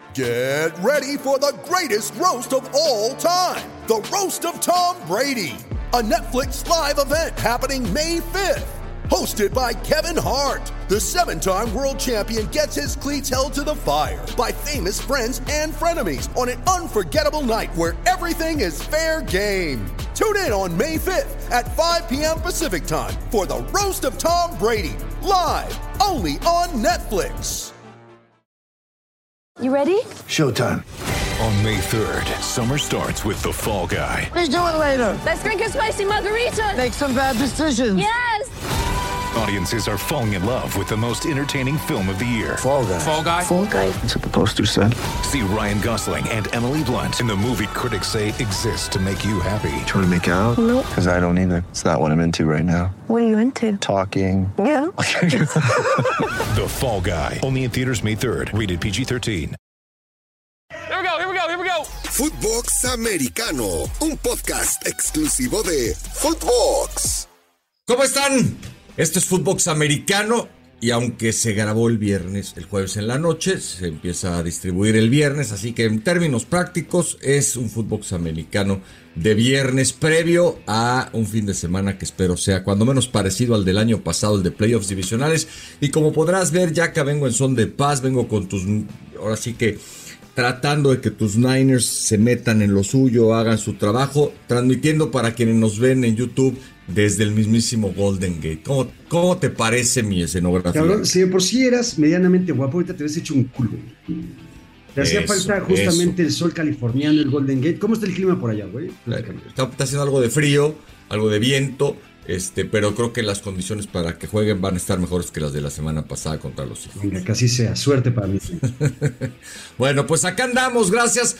Get ready for the greatest roast of all time, the Roast of Tom Brady, a Netflix live event happening May 5th. Hosted by Kevin Hart, the 7-time world champion gets his cleats held to the fire by famous friends and frenemies on an unforgettable night where everything is fair game. Tune in on May 5th at 5 p.m. Pacific time for the Roast of Tom Brady, live only on Netflix. You ready? Showtime. On May 3rd, summer starts with The Fall Guy. Let's do it later. Let's drink a spicy margarita. Make some bad decisions. Yes! Audiences are falling in love with the most entertaining film of the year. Fall Guy. Fall Guy? Fall Guy. That's what the poster said. See Ryan Gosling and Emily Blunt in the movie critics say exists to make you happy. Trying to make it out? Nope. Because I don't either. It's not what I'm into right now. What are you into? Talking. Yeah. The Fall Guy. Only in theaters May 3rd. Rated PG-13. Here we go. Footbox Americano, un podcast exclusivo de Footbox. ¿Cómo están? Esto es Footbox Americano y aunque se grabó el jueves en la noche, se empieza a distribuir el viernes, así que en términos prácticos es un Footbox Americano de viernes previo a un fin de semana que espero sea cuando menos parecido al del año pasado, el de playoffs divisionales. Y como podrás ver, ya que vengo en son de paz, vengo con ahora sí que tratando de que tus Niners se metan en lo suyo, hagan su trabajo, transmitiendo para quienes nos ven en YouTube desde el mismísimo Golden Gate. ¿Cómo te parece mi escenografía? Cabrón, si de por sí eras medianamente guapo, ahorita te ves hecho un culo. Te hacía falta justamente el sol californiano, el Golden Gate. ¿Cómo está el clima por allá, güey? Está haciendo algo de frío, algo de viento, pero creo que las condiciones para que jueguen van a estar mejores que las de la semana pasada contra los Hijos. Venga, que así sea. Suerte para mí. Bueno, pues acá andamos, gracias.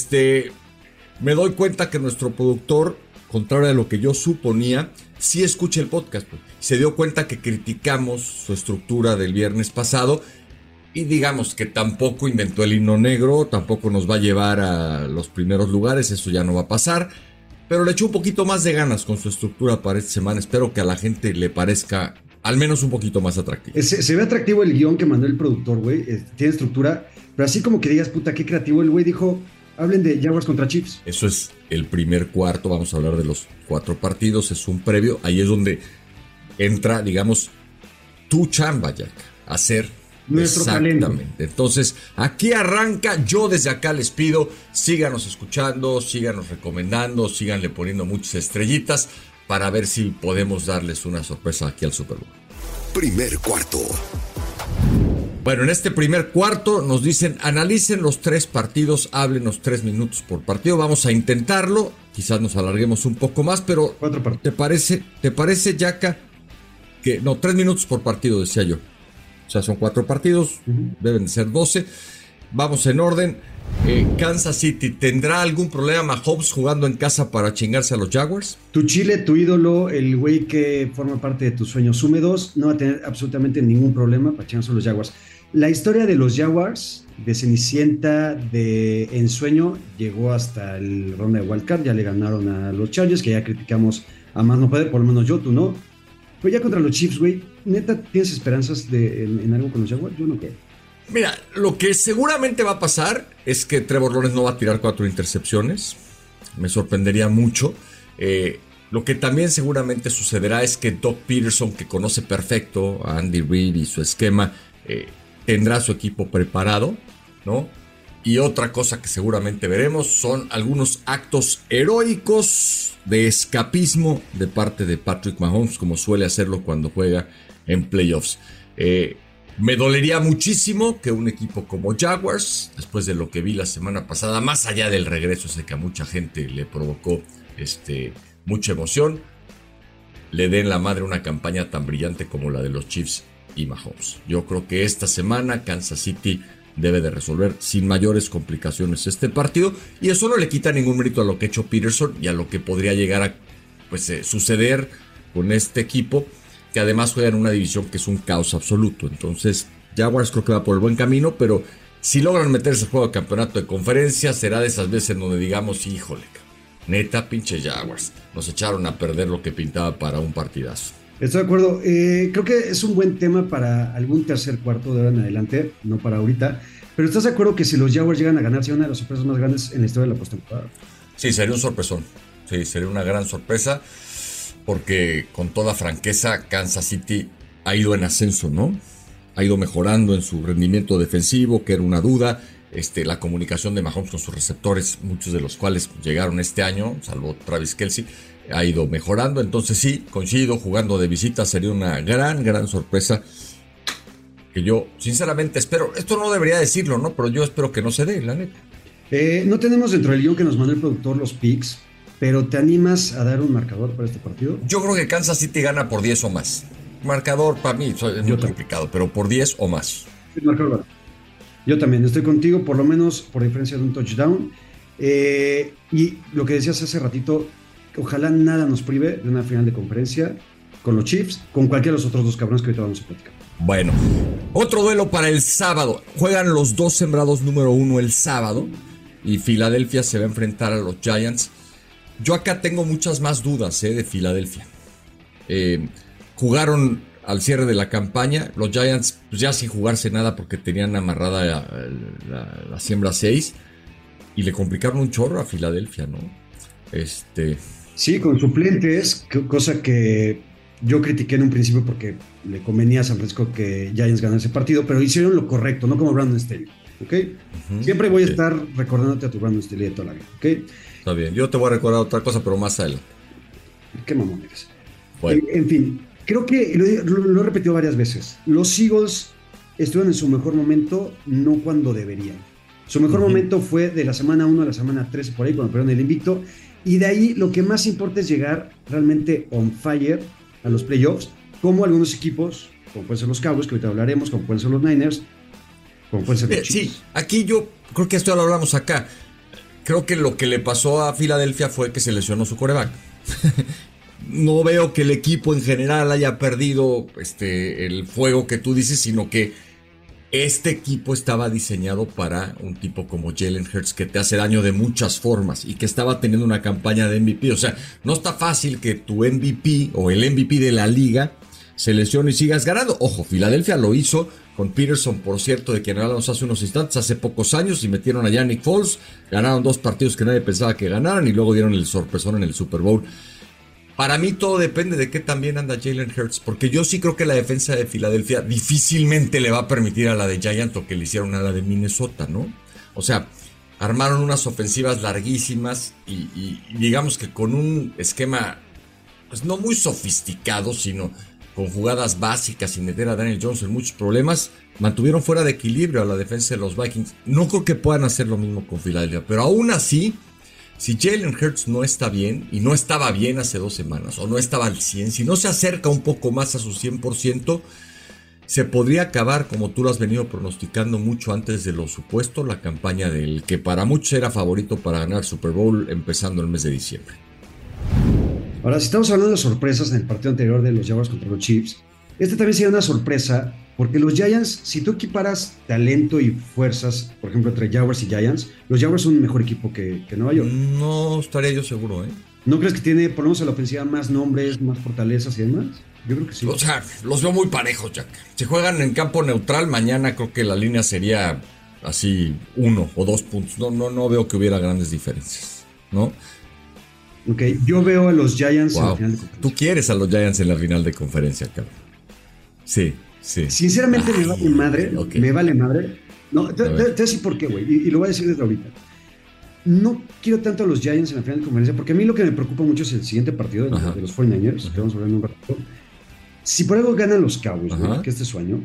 Me doy cuenta que nuestro productor, contrario a lo que yo suponía, sí escucha el podcast. Se dio cuenta que criticamos su estructura del viernes pasado y digamos que tampoco inventó el himno negro, tampoco nos va a llevar a los primeros lugares, eso ya no va a pasar. Pero le echó un poquito más de ganas con su estructura para esta semana. Espero que a la gente le parezca al menos un poquito más atractivo. Se ve atractivo el guión que mandó el productor, güey. Tiene estructura, pero así como que digas, puta, qué creativo. El güey dijo, hablen de Jaguars contra Chiefs. Eso es el primer cuarto. Vamos a hablar de los 4 partidos. Es un previo. Ahí es donde entra, digamos, tu chamba, Jack. Hacer nuestro exactamente. Talento. Entonces, aquí arranca. Yo desde acá les pido, síganos escuchando, síganos recomendando, síganle poniendo muchas estrellitas para ver si podemos darles una sorpresa aquí al Super Bowl. Primer cuarto. Bueno, en este primer cuarto nos dicen, analicen los 3 partidos, háblenos 3 minutos por partido. Vamos a intentarlo, quizás nos alarguemos un poco más, pero 4 partidos. ¿Te parece, Yaka? Que no, 3 minutos por partido, decía yo. O sea, son 4 partidos, deben de ser 12. Vamos en orden. Kansas City, ¿tendrá algún problema Mahomes jugando en casa para chingarse a los Jaguars? Tu chile, tu ídolo, el güey que forma parte de tus sueños húmedos, no va a tener absolutamente ningún problema para chingarse a los Jaguars. La historia de los Jaguars, de Cenicienta, de ensueño, llegó hasta el ronda de Wildcard. Ya le ganaron a los Chargers, que ya criticamos a más no poder, por lo menos yo, tú no. Pero ya contra los Chiefs, güey, ¿neta tienes esperanzas en algo con los Jaguars? Yo no creo. Mira, lo que seguramente va a pasar es que Trevor Lawrence no va a tirar 4 intercepciones. Me sorprendería mucho. Lo que también seguramente sucederá es que Doug Peterson, que conoce perfecto a Andy Reid y su esquema, tendrá su equipo preparado, ¿no? Y otra cosa que seguramente veremos son algunos actos heroicos de escapismo de parte de Patrick Mahomes, como suele hacerlo cuando juega en playoffs. Me dolería muchísimo que un equipo como Jaguars, después de lo que vi la semana pasada, más allá del regreso ese que a mucha gente le provocó mucha emoción, le den la madre una campaña tan brillante como la de los Chiefs y Mahomes. Yo creo que esta semana Kansas City debe de resolver sin mayores complicaciones este partido, y eso no le quita ningún mérito a lo que ha hecho Peterson y a lo que podría llegar a suceder con este equipo, que además juega en una división que es un caos absoluto. Entonces Jaguars creo que va por el buen camino, pero si logran meterse al juego de campeonato de conferencia, será de esas veces en donde digamos, híjole, neta, pinche Jaguars, nos echaron a perder lo que pintaba para un partidazo. Estoy de acuerdo. Creo que es un buen tema para algún tercer cuarto de ahora en adelante, no para ahorita. Pero ¿estás de acuerdo que si los Jaguars llegan a ganar, sería una de las sorpresas más grandes en la historia de la postemporada? Sí, sería un sorpresón. Sí, sería una gran sorpresa. Porque con toda franqueza, Kansas City ha ido en ascenso, ¿no? Ha ido mejorando en su rendimiento defensivo, que era una duda. La comunicación de Mahomes con sus receptores, muchos de los cuales llegaron este año, salvo Travis Kelce, ha ido mejorando. Entonces sí, coincido, jugando de visita sería una gran sorpresa. Que yo, sinceramente, espero, esto no debería decirlo, ¿no? Pero yo espero que no se dé, la neta. No tenemos dentro del guión que nos mandó el productor los picks, pero ¿te animas a dar un marcador para este partido? Yo creo que Kansas City gana por 10 o más. Marcador para mí es muy complicado, pero por 10 o más. El marcador. Yo también estoy contigo, por lo menos por diferencia de un touchdown. Y lo que decías hace ratito, ojalá nada nos prive de una final de conferencia con los Chiefs, con cualquiera de los otros dos cabrones que ahorita vamos a platicar. Bueno, otro duelo para el sábado. Juegan los dos sembrados número 1 el sábado y Filadelfia se va a enfrentar a los Giants. Yo acá tengo muchas más dudas de Filadelfia. Jugaron al cierre de la campaña. Los Giants pues ya sin jugarse nada porque tenían amarrada la siembra 6 y le complicaron un chorro a Filadelfia, ¿no? Sí, con suplentes, cosa que yo critiqué en un principio porque le convenía a San Francisco que Giants ganara ese partido, pero hicieron lo correcto, no como Brandon Staley, ¿ok? Siempre voy a estar recordándote a tu Brandon Staley de toda la vida, ¿ok? Está bien, yo te voy a recordar otra cosa, pero más adelante. ¿Qué mamón eres? Bueno. En fin, creo que lo he repetido varias veces. Los Eagles estuvieron en su mejor momento, no cuando deberían. Su mejor momento fue de la semana 1 a la semana 13, por ahí, cuando perdieron el invicto. Y de ahí lo que más importa es llegar realmente on fire a los playoffs, como algunos equipos, como pueden ser los Cowboys, que ahorita hablaremos, como pueden ser los Niners, como pueden ser los Chiefs. Sí, aquí yo creo que esto ya lo hablamos acá. Creo que lo que le pasó a Filadelfia fue que se lesionó su quarterback. No veo que el equipo en general haya perdido el fuego que tú dices, sino que este equipo estaba diseñado para un tipo como Jalen Hurts que te hace daño de muchas formas y que estaba teniendo una campaña de MVP. O sea, no está fácil que tu MVP o el MVP de la liga se lesione y sigas ganando. Ojo, Filadelfia lo hizo con Peterson, por cierto, de quien hablamos hace unos instantes, hace pocos años, y metieron a Yannick Foles, ganaron 2 partidos que nadie pensaba que ganaran y luego dieron el sorpresón en el Super Bowl. Para mí todo depende de qué también anda Jalen Hurts, porque yo sí creo que la defensa de Filadelfia difícilmente le va a permitir a la de Giants lo que le hicieron a la de Minnesota, ¿no? O sea, armaron unas ofensivas larguísimas y digamos que con un esquema, pues no muy sofisticado, sino con jugadas básicas sin meter a Daniel Jones en muchos problemas, mantuvieron fuera de equilibrio a la defensa de los Vikings. No creo que puedan hacer lo mismo con Filadelfia, pero aún así, si Jalen Hurts no está bien, y no estaba bien hace 2 semanas, o no estaba al 100, si no se acerca un poco más a su 100%, se podría acabar, como tú lo has venido pronosticando mucho antes de lo supuesto, la campaña del que para muchos era favorito para ganar Super Bowl empezando el mes de diciembre. Ahora, si estamos hablando de sorpresas en el partido anterior de los Jaguars contra los Chiefs, también sería una sorpresa, porque los Giants, si tú equiparas talento y fuerzas, por ejemplo, entre Jaguars y Giants, los Jaguars son un mejor equipo que Nueva York. No estaría yo seguro, ¿eh? ¿No crees que tiene, por lo menos en la ofensiva, más nombres, más fortalezas y demás? Yo creo que sí. O sea, los veo muy parejos, Jack. Si juegan en campo neutral, mañana creo que la línea sería así 1 o 2 puntos. No veo que hubiera grandes diferencias, ¿no? Ok, yo veo a los Giants en la final de conferencia. Tú quieres a los Giants en la final de conferencia, cabrón. Sí. Sinceramente me vale madre. Okay. Me vale madre. No, te voy a decir por qué, güey. Y lo voy a decir desde ahorita. No quiero tanto a los Giants en la final de conferencia, porque a mí lo que me preocupa mucho es el siguiente partido de los 49ers, que vamos a ver en un rato. Si por algo ganan los Cowboys, güey, que este es su año,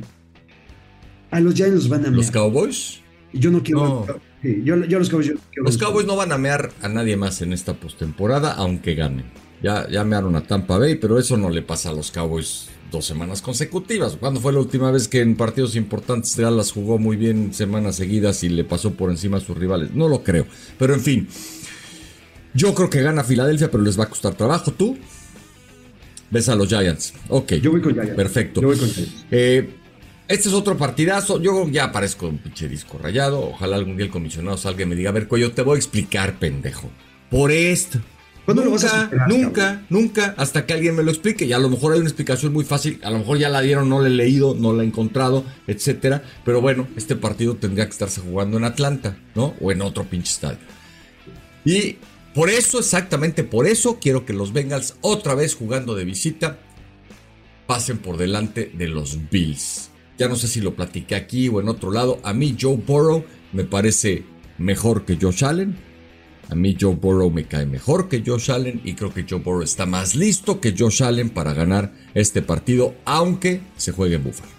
a los Giants los van a mear. ¿Los Cowboys? Y yo no quiero... No. Sí, yo los Cowboys... Los Cowboys no van a mear a nadie más en esta postemporada, aunque ganen. Ya mearon a Tampa Bay, pero eso no le pasa a los Cowboys 2 semanas consecutivas. ¿Cuándo fue la última vez que en partidos importantes Dallas jugó muy bien semanas seguidas y le pasó por encima a sus rivales? No lo creo. Pero en fin, yo creo que gana Filadelfia, pero les va a costar trabajo. ¿Tú? ¿Ves a los Giants? Ok. Yo voy con Giants. Perfecto. Yo voy con Giants. Este es otro partidazo. Yo ya parezco un pinche disco rayado. Ojalá algún día el comisionado salga y me diga, a ver, Cuello, te voy a explicar, pendejo. Por esto. ¿Cuándo lo vas a superar, nunca, hasta que alguien me lo explique. Y a lo mejor hay una explicación muy fácil, a lo mejor ya la dieron, no la he leído, no la he encontrado, etcétera. Pero bueno, este partido tendría que estarse jugando en Atlanta, ¿no? O en otro pinche estadio. Y por eso, exactamente por eso, quiero que los Bengals, otra vez jugando de visita, pasen por delante de los Bills. Ya no sé si lo platiqué aquí o en otro lado. A mí Joe Burrow me parece mejor que Josh Allen. A mí Joe Burrow me cae mejor que Josh Allen y creo que Joe Burrow está más listo que Josh Allen para ganar este partido, aunque se juegue en Buffalo.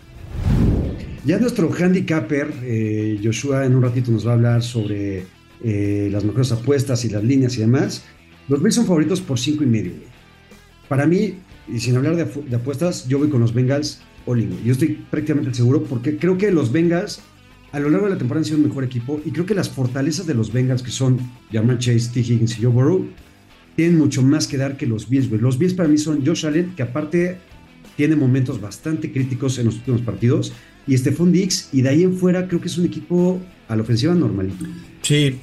Ya nuestro handicapper, Joshua, en un ratito nos va a hablar sobre las mejores apuestas y las líneas y demás. Los Bills son favoritos por 5.5. Para mí, y sin hablar de apuestas, yo voy con los Bengals all in. Yo estoy prácticamente seguro porque creo que los Bengals a lo largo de la temporada han sido el mejor equipo y creo que las fortalezas de los Bengals, que son Ja'Marr Chase, T. Higgins y Joe Burrow, tienen mucho más que dar que los Bills. Los Bills para mí son Josh Allen, que aparte tiene momentos bastante críticos en los últimos partidos, y Stephon Diggs, y de ahí en fuera creo que es un equipo a la ofensiva normalito. Sí.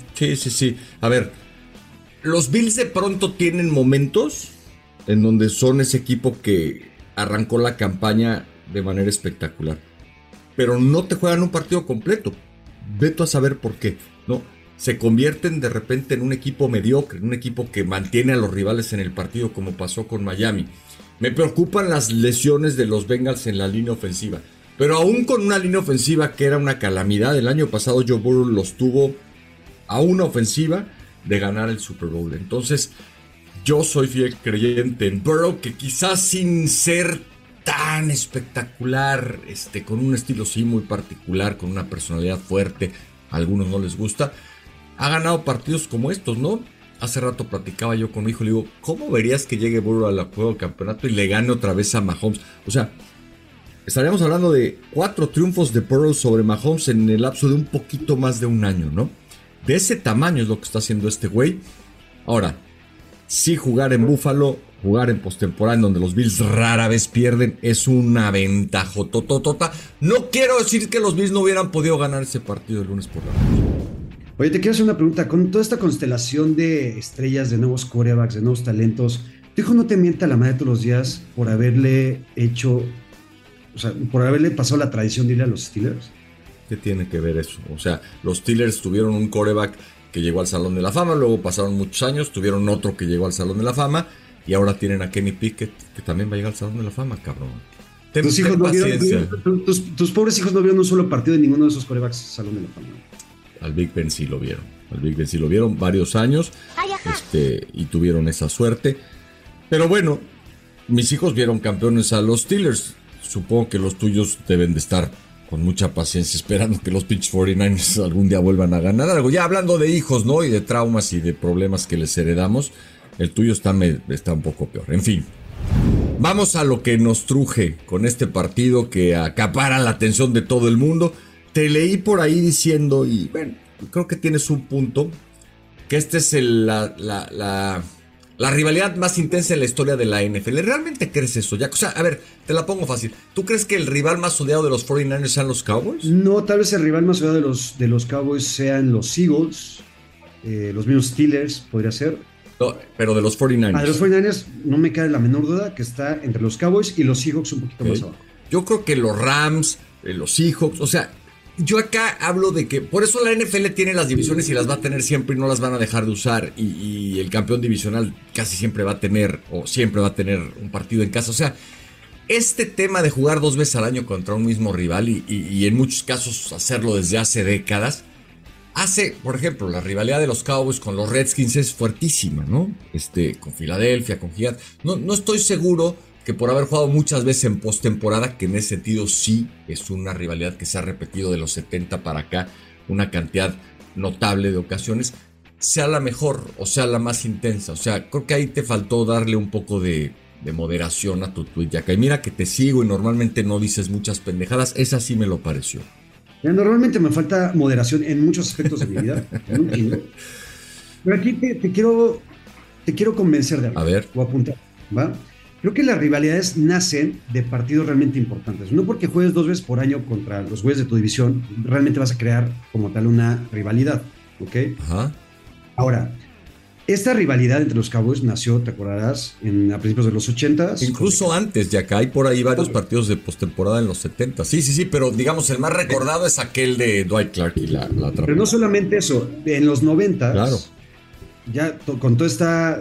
A ver, los Bills de pronto tienen momentos en donde son ese equipo que arrancó la campaña de manera espectacular, pero no te juegan un partido completo. Vete a saber por qué, ¿no? Se convierten de repente en un equipo mediocre, en un equipo que mantiene a los rivales en el partido, como pasó con Miami. Me preocupan las lesiones de los Bengals en la línea ofensiva, pero aún con una línea ofensiva que era una calamidad, el año pasado Joe Burrow los tuvo a una ofensiva de ganar el Super Bowl. Entonces, yo soy fiel creyente en Burrow, que quizás sin ser tan espectacular, con un estilo sí muy particular, con una personalidad fuerte, a algunos no les gusta, ha ganado partidos como estos, ¿no? Hace rato platicaba yo con mi hijo, le digo, ¿cómo verías que llegue Burrow al juego del campeonato y le gane otra vez a Mahomes? O sea, estaríamos hablando de 4 triunfos de Burrow sobre Mahomes en el lapso de un poquito más de un año, ¿no? De ese tamaño es lo que está haciendo este güey. Ahora, sí, jugar en Buffalo, jugar en postemporada, en donde los Bills rara vez pierden, es una ventaja tototota. No quiero decir que los Bills no hubieran podido ganar ese partido el lunes por la noche. Oye, te quiero hacer una pregunta. Con toda esta constelación de estrellas, de nuevos quarterbacks, de nuevos talentos, ¿tu hijo no te mienta la madre todos los días por haberle hecho, o sea, por haberle pasado la tradición de ir a los Steelers? ¿Qué tiene que ver eso? O sea, los Steelers tuvieron un quarterback que llegó al Salón de la Fama, luego pasaron muchos años, tuvieron otro que llegó al Salón de la Fama, y ahora tienen a Kenny Pickett, que también va a llegar al Salón de la Fama, cabrón. Tus hijos no vieron, tus pobres hijos no vieron un solo partido de ninguno de esos quarterbacks Salón de la Fama. Al Big Ben sí lo vieron. Al Big Ben sí lo vieron varios años, y tuvieron esa suerte. Pero bueno, mis hijos vieron campeones a los Steelers. Supongo que los tuyos deben de estar con mucha paciencia esperando que los pinches 49ers algún día vuelvan a ganar algo. Ya hablando de hijos, ¿no? Y de traumas y de problemas que les heredamos, el tuyo está un poco peor. En fin, vamos a lo que nos truje con este partido que acapara la atención de todo el mundo. Te leí por ahí diciendo, y bueno, creo que tienes un punto, que esta es la rivalidad más intensa en la historia de la NFL. ¿Realmente crees eso, Jack? O sea, a ver, te la pongo fácil. ¿Tú crees que el rival más odiado de los 49ers sean los Cowboys? No, tal vez el rival más odiado de los Cowboys sean los Eagles, los mismos Steelers, podría ser. No, pero de los 49ers. De los 49ers no me cabe la menor duda que está entre los Cowboys y los Seahawks un poquito más abajo. Yo creo que los Rams, los Seahawks, o sea, yo acá hablo de que por eso la NFL tiene las divisiones y las va a tener siempre y no las van a dejar de usar, y el campeón divisional casi siempre va a tener un partido en casa. O sea, este tema de jugar 2 veces al año contra un mismo rival y en muchos casos hacerlo desde hace décadas, hace, por ejemplo, la rivalidad de los Cowboys con los Redskins es fuertísima, ¿no? Con Filadelfia, con Gigantes. No estoy seguro que por haber jugado muchas veces en postemporada, que en ese sentido sí es una rivalidad que se ha repetido de los 70 para acá, una cantidad notable de ocasiones, sea la mejor o sea la más intensa. O sea, creo que ahí te faltó darle un poco de moderación a tu tweet, Jack. Y mira que te sigo y normalmente no dices muchas pendejadas, esa sí me lo pareció. Ya, normalmente me falta moderación en muchos aspectos de mi vida. Pero aquí te quiero convencer de algo. A ver. O apuntar, ¿va? Creo que las rivalidades nacen de partidos realmente importantes. No porque juegues 2 veces por año contra los güeyes de tu división, realmente vas a crear como tal una rivalidad, ¿ok? Ajá. Ahora, Esta rivalidad entre los Cowboys nació, te acordarás, a principios de los 80s. Incluso antes, ya que hay por ahí varios partidos de postemporada en los 70. Sí, pero digamos el más recordado es aquel de Dwight Clark y la atrapó. Pero no solamente eso, en los 90s, claro, ya con toda esta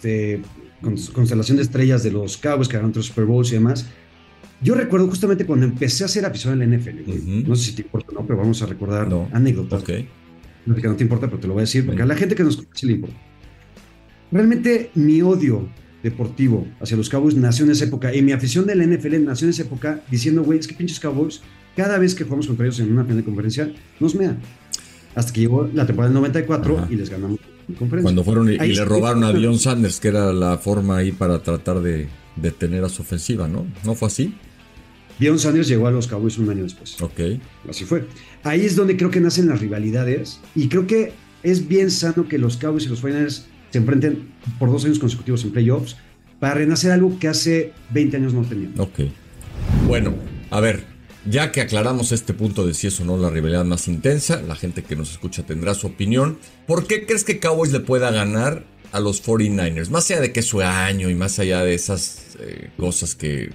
constelación de estrellas de los Cowboys que ganaron 3 Super Bowls y demás, yo recuerdo justamente cuando empecé a hacer afición en la NFL, no sé si te importa o no, pero vamos a recordar anécdotas. Okay. No que no te importa, pero te lo voy a decir, porque a la gente que nos escucha le importa. Realmente mi odio deportivo hacia los Cowboys nació en esa época, y mi afición de la NFL nació en esa época diciendo, güey, es que pinches Cowboys, cada vez que jugamos contra ellos en una final de conferencia, nos mean. Hasta que llegó la temporada del 94 y les ganamos en conferencia. Cuando fueron y le robaron a Deion Sanders, que era la forma ahí para tratar de detener a su ofensiva, ¿no? ¿No fue así? Deion Sanders llegó a los Cowboys un año después. Ok. Así fue. Ahí es donde creo que nacen las rivalidades, y creo que es bien sano que los Cowboys y los 49ers se enfrenten por 2 años consecutivos en playoffs para renacer algo que hace 20 años no tenían. Ok. Bueno, a ver, ya que aclaramos este punto de si es o no la rivalidad más intensa, la gente que nos escucha tendrá su opinión. ¿Por qué crees que Cowboys le pueda ganar a los 49ers? Más allá de que es su año y más allá de esas cosas que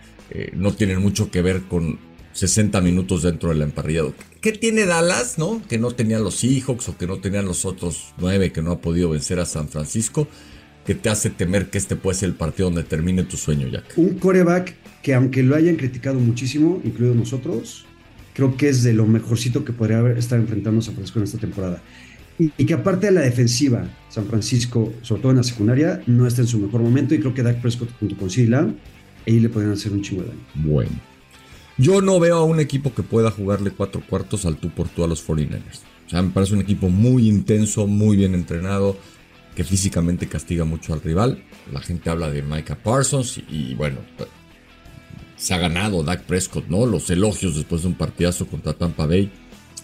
no tienen mucho que ver con 60 minutos dentro del emparrillado. ¿Qué tiene Dallas, no? Que no tenían los Seahawks o que no tenían los otros 9 que no ha podido vencer a San Francisco, que te hace temer que este puede ser el partido donde termine tu sueño, Jack. Un quarterback que, aunque lo hayan criticado muchísimo, incluidos nosotros, creo que es de lo mejorcito que podría estar enfrentando a San Francisco en esta temporada. Y que aparte de la defensiva, San Francisco, sobre todo en la secundaria, no está en su mejor momento, y creo que Dak Prescott junto con CeeDee Lamb, ahí le podrían hacer un chingo de daño. Bueno. Yo no veo a un equipo que pueda jugarle 4 cuartos al tú por tú a los 49ers. O sea, me parece un equipo muy intenso, muy bien entrenado, que físicamente castiga mucho al rival. La gente habla de Micah Parsons y bueno, se ha ganado Dak Prescott, ¿no? Los elogios después de un partidazo contra Tampa Bay.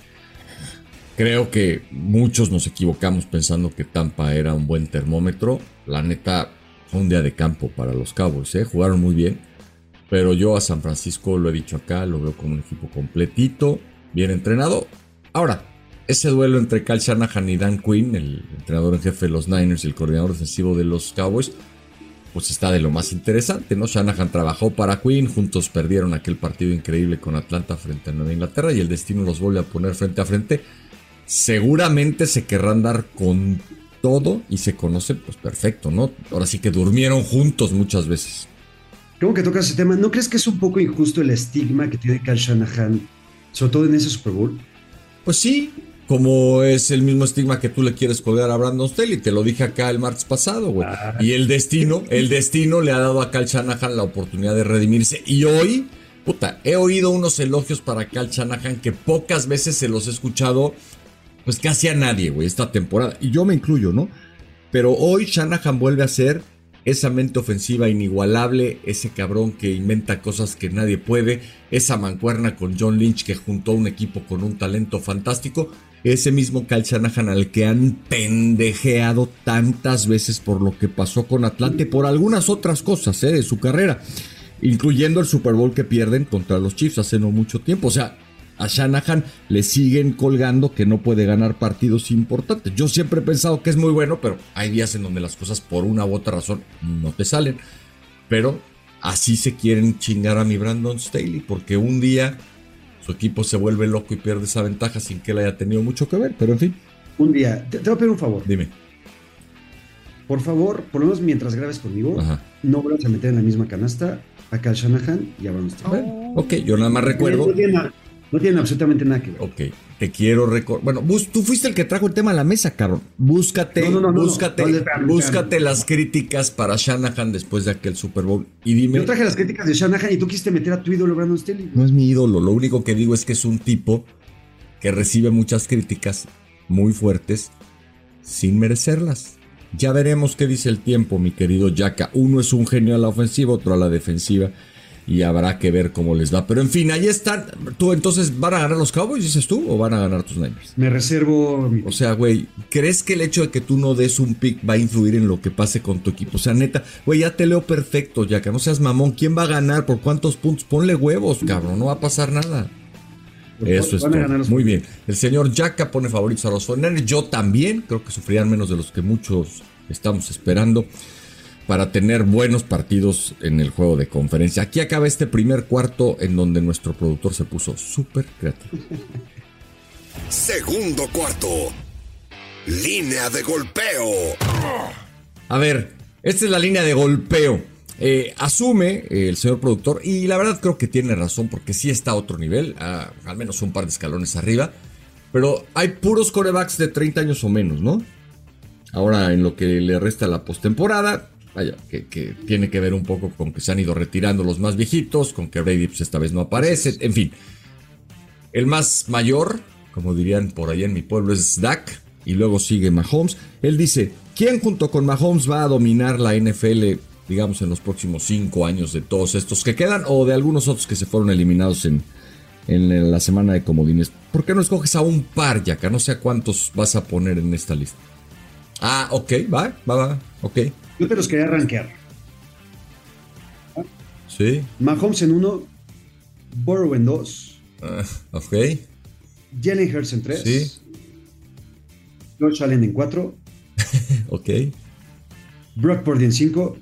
Creo que muchos nos equivocamos pensando que Tampa era un buen termómetro. La neta, fue un día de campo para los Cowboys, ¿eh? Jugaron muy bien. Pero yo a San Francisco, lo he dicho acá, lo veo como un equipo completito, bien entrenado. Ahora, ese duelo entre Kyle Shanahan y Dan Quinn, el entrenador en jefe de los Niners y el coordinador defensivo de los Cowboys, pues está de lo más interesante, ¿no? Shanahan trabajó para Quinn, juntos perdieron aquel partido increíble con Atlanta frente a Nueva Inglaterra y el destino los vuelve a poner frente a frente. Seguramente se querrán dar con todo y se conocen, pues perfecto, ¿no? Ahora sí que durmieron juntos muchas veces. ¿Cómo que tocas ese tema? ¿No crees que es un poco injusto el estigma que tiene Kyle Shanahan, sobre todo en ese Super Bowl? Pues sí, como es el mismo estigma que tú le quieres colgar a Brandon Staley. Te lo dije acá el martes pasado, güey. Y el destino le ha dado a Kyle Shanahan la oportunidad de redimirse. Y hoy, he oído unos elogios para Kyle Shanahan que pocas veces se los he escuchado, pues casi a nadie, güey, esta temporada. Y yo me incluyo, ¿no? Pero hoy Shanahan vuelve a ser esa mente ofensiva inigualable, ese cabrón que inventa cosas que nadie puede, esa mancuerna con John Lynch que juntó un equipo con un talento fantástico, ese mismo Kyle Shanahan al que han pendejeado tantas veces por lo que pasó con Atlanta y por algunas otras cosas de su carrera, incluyendo el Super Bowl que pierden contra los Chiefs hace no mucho tiempo. O sea, a Shanahan le siguen colgando que no puede ganar partidos importantes. Yo siempre he pensado que es muy bueno, pero hay días en donde las cosas por una u otra razón no te salen. Pero así se quieren chingar a mi Brandon Staley, porque un día su equipo se vuelve loco y pierde esa ventaja sin que él haya tenido mucho que ver, pero en fin. Un día, te voy a pedir un favor. Dime. Por favor, por lo menos mientras grabes conmigo, no vuelvas a meter en la misma canasta a Kyle Shanahan y a Brandon Staley. Ok, yo nada más recuerdo. No tienen absolutamente nada que ver. Ok, te quiero recordar. Bueno, tú fuiste el que trajo el tema a la mesa, cabrón. Búscate las críticas para Shanahan después de aquel Super Bowl y dime. Yo traje las críticas de Shanahan y tú quisiste meter a tu ídolo Brandon Staley. No es mi ídolo, lo único que digo es que es un tipo que recibe muchas críticas muy fuertes sin merecerlas. Ya veremos qué dice el tiempo, mi querido Yaka. Uno es un genio a la ofensiva, otro a la defensiva. Y habrá que ver cómo les va. Pero en fin, ahí están. ¿Tú entonces van a ganar los Cowboys, dices tú? ¿O van a ganar tus Niners? Me reservo. O sea, güey, ¿crees que el hecho de que tú no des un pick va a influir en lo que pase con tu equipo? O sea, neta, güey, ya te leo perfecto, Yaka. No seas mamón. ¿Quién va a ganar? ¿Por cuántos puntos? Ponle huevos, cabrón. No va a pasar nada. Eso es Van a ganar todo. los Muy bien. El señor Jaca pone favoritos a los 49ers. Yo también creo que sufrirán menos de los que muchos estamos esperando para tener buenos partidos en el juego de conferencia. Aquí acaba este primer cuarto en donde nuestro productor se puso súper creativo. Segundo cuarto. Línea de golpeo. A ver, esta es la línea de golpeo. Asume el señor productor, y la verdad creo que tiene razón, porque sí está a otro nivel, al menos un par de escalones arriba, pero hay puros quarterbacks de 30 años o menos, ¿no? Ahora, en lo que le resta la postemporada, vaya, que tiene que ver un poco con que se han ido retirando los más viejitos, con que Brady pues, esta vez no aparece, en fin. El más mayor, como dirían por allá en mi pueblo, es Dak, y luego sigue Mahomes. Él dice, ¿quién junto con Mahomes va a dominar la NFL, digamos, en los próximos 5 años de todos estos que quedan, o de algunos otros que se fueron eliminados en la semana de comodines? ¿Por qué no escoges a un par, Yaka? No sé a cuántos vas a poner en esta lista. Ah, ok, va, ok. Yo te los quería rankear. Sí. Mahomes en 1, Burrow en 2, Ok. Jalen Hurts en 3, Sí. Josh Allen en 4, Ok. Brock Purdy en 5,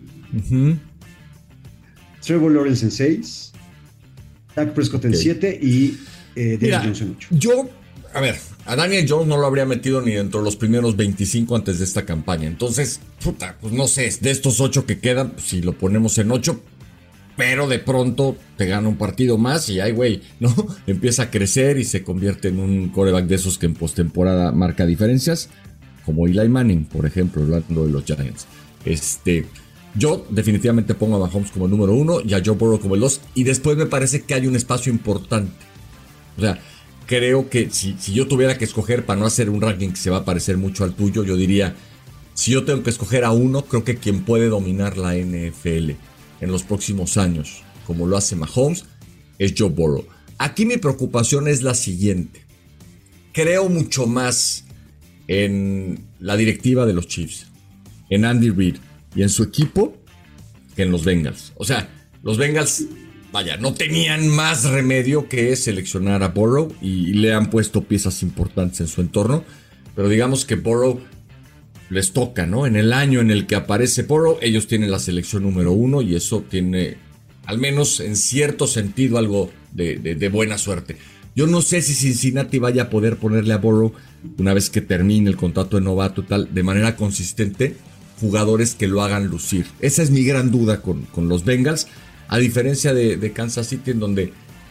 Trevor Lawrence en 6, Dak Prescott en Ok. 7 y Daniel Mira, Jones en 8. yo, a ver, a Daniel Jones no lo habría metido ni dentro de los primeros 25 antes de esta campaña. Entonces, puta, pues no sé, de estos 8 que quedan, pues, si lo ponemos en 8, pero de pronto te gana un partido más y ay, güey, ¿no? Empieza a crecer y se convierte en un quarterback de esos que en postemporada marca diferencias, como Eli Manning, por ejemplo, hablando de los Giants. Yo definitivamente pongo a Mahomes como el número 1 y a Joe Burrow como el 2, y después me parece que hay un espacio importante. O sea, creo que si yo tuviera que escoger, para no hacer un ranking que se va a parecer mucho al tuyo, yo diría, si yo tengo que escoger a uno, creo que quien puede dominar la NFL en los próximos años, como lo hace Mahomes, es Joe Burrow. Aquí mi preocupación es la siguiente. Creo mucho más en la directiva de los Chiefs, en Andy Reid y en su equipo, que en los Bengals. O sea, los Bengals, vaya, no tenían más remedio que seleccionar a Burrow y le han puesto piezas importantes en su entorno, pero digamos que Burrow les toca, ¿no? En el año en el que aparece Burrow, ellos tienen la selección número 1 y eso tiene, al menos en cierto sentido, algo de buena suerte. Yo no sé si Cincinnati vaya a poder ponerle a Burrow, una vez que termine el contrato de novato y tal, de manera consistente, jugadores que lo hagan lucir. Esa es mi gran duda con los Bengals, a diferencia de Kansas City, en donde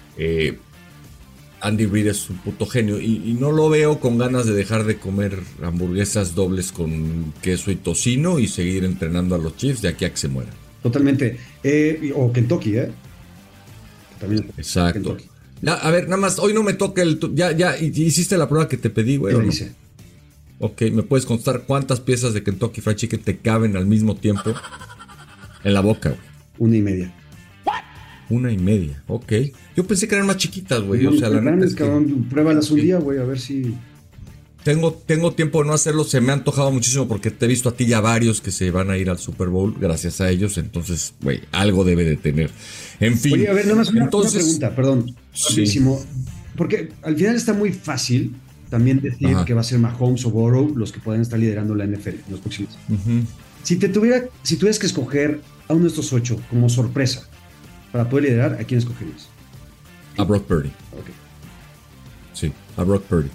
Andy Reid es un puto genio y no lo veo con ganas de dejar de comer hamburguesas dobles con queso y tocino y seguir entrenando a los Chiefs de aquí a que se mueran. Totalmente. O Kentucky, También. Exacto. Kentucky. A ver, nada más, hoy no me toca ya hiciste la prueba que te pedí, güey. Ya ¿o lo no? hice. Ok, ¿me puedes contar cuántas piezas de Kentucky Fried Chicken te caben al mismo tiempo en la boca, güey? 1.5. 1.5, ok. Yo pensé que eran más chiquitas, güey. O sea, la neta grandes, es que cabrón, pruébalas un día, güey, a ver si... tengo tiempo de no hacerlo. Se me ha antojado muchísimo porque te he visto a ti ya varios que se van a ir al Super Bowl gracias a ellos. Entonces, güey, algo debe de tener. En fin. Oye, a ver, nada más una entonces, pregunta, perdón. Sí. Rapidísimo. Porque al final está muy fácil también decir Ajá. que va a ser Mahomes o Burrow los que pueden estar liderando la NFL en los próximos. Si tuvieras que escoger a uno de estos 8 como sorpresa para poder liderar, ¿a quién escogerías? a Brock Purdy. Ok. Sí, a Brock Purdy.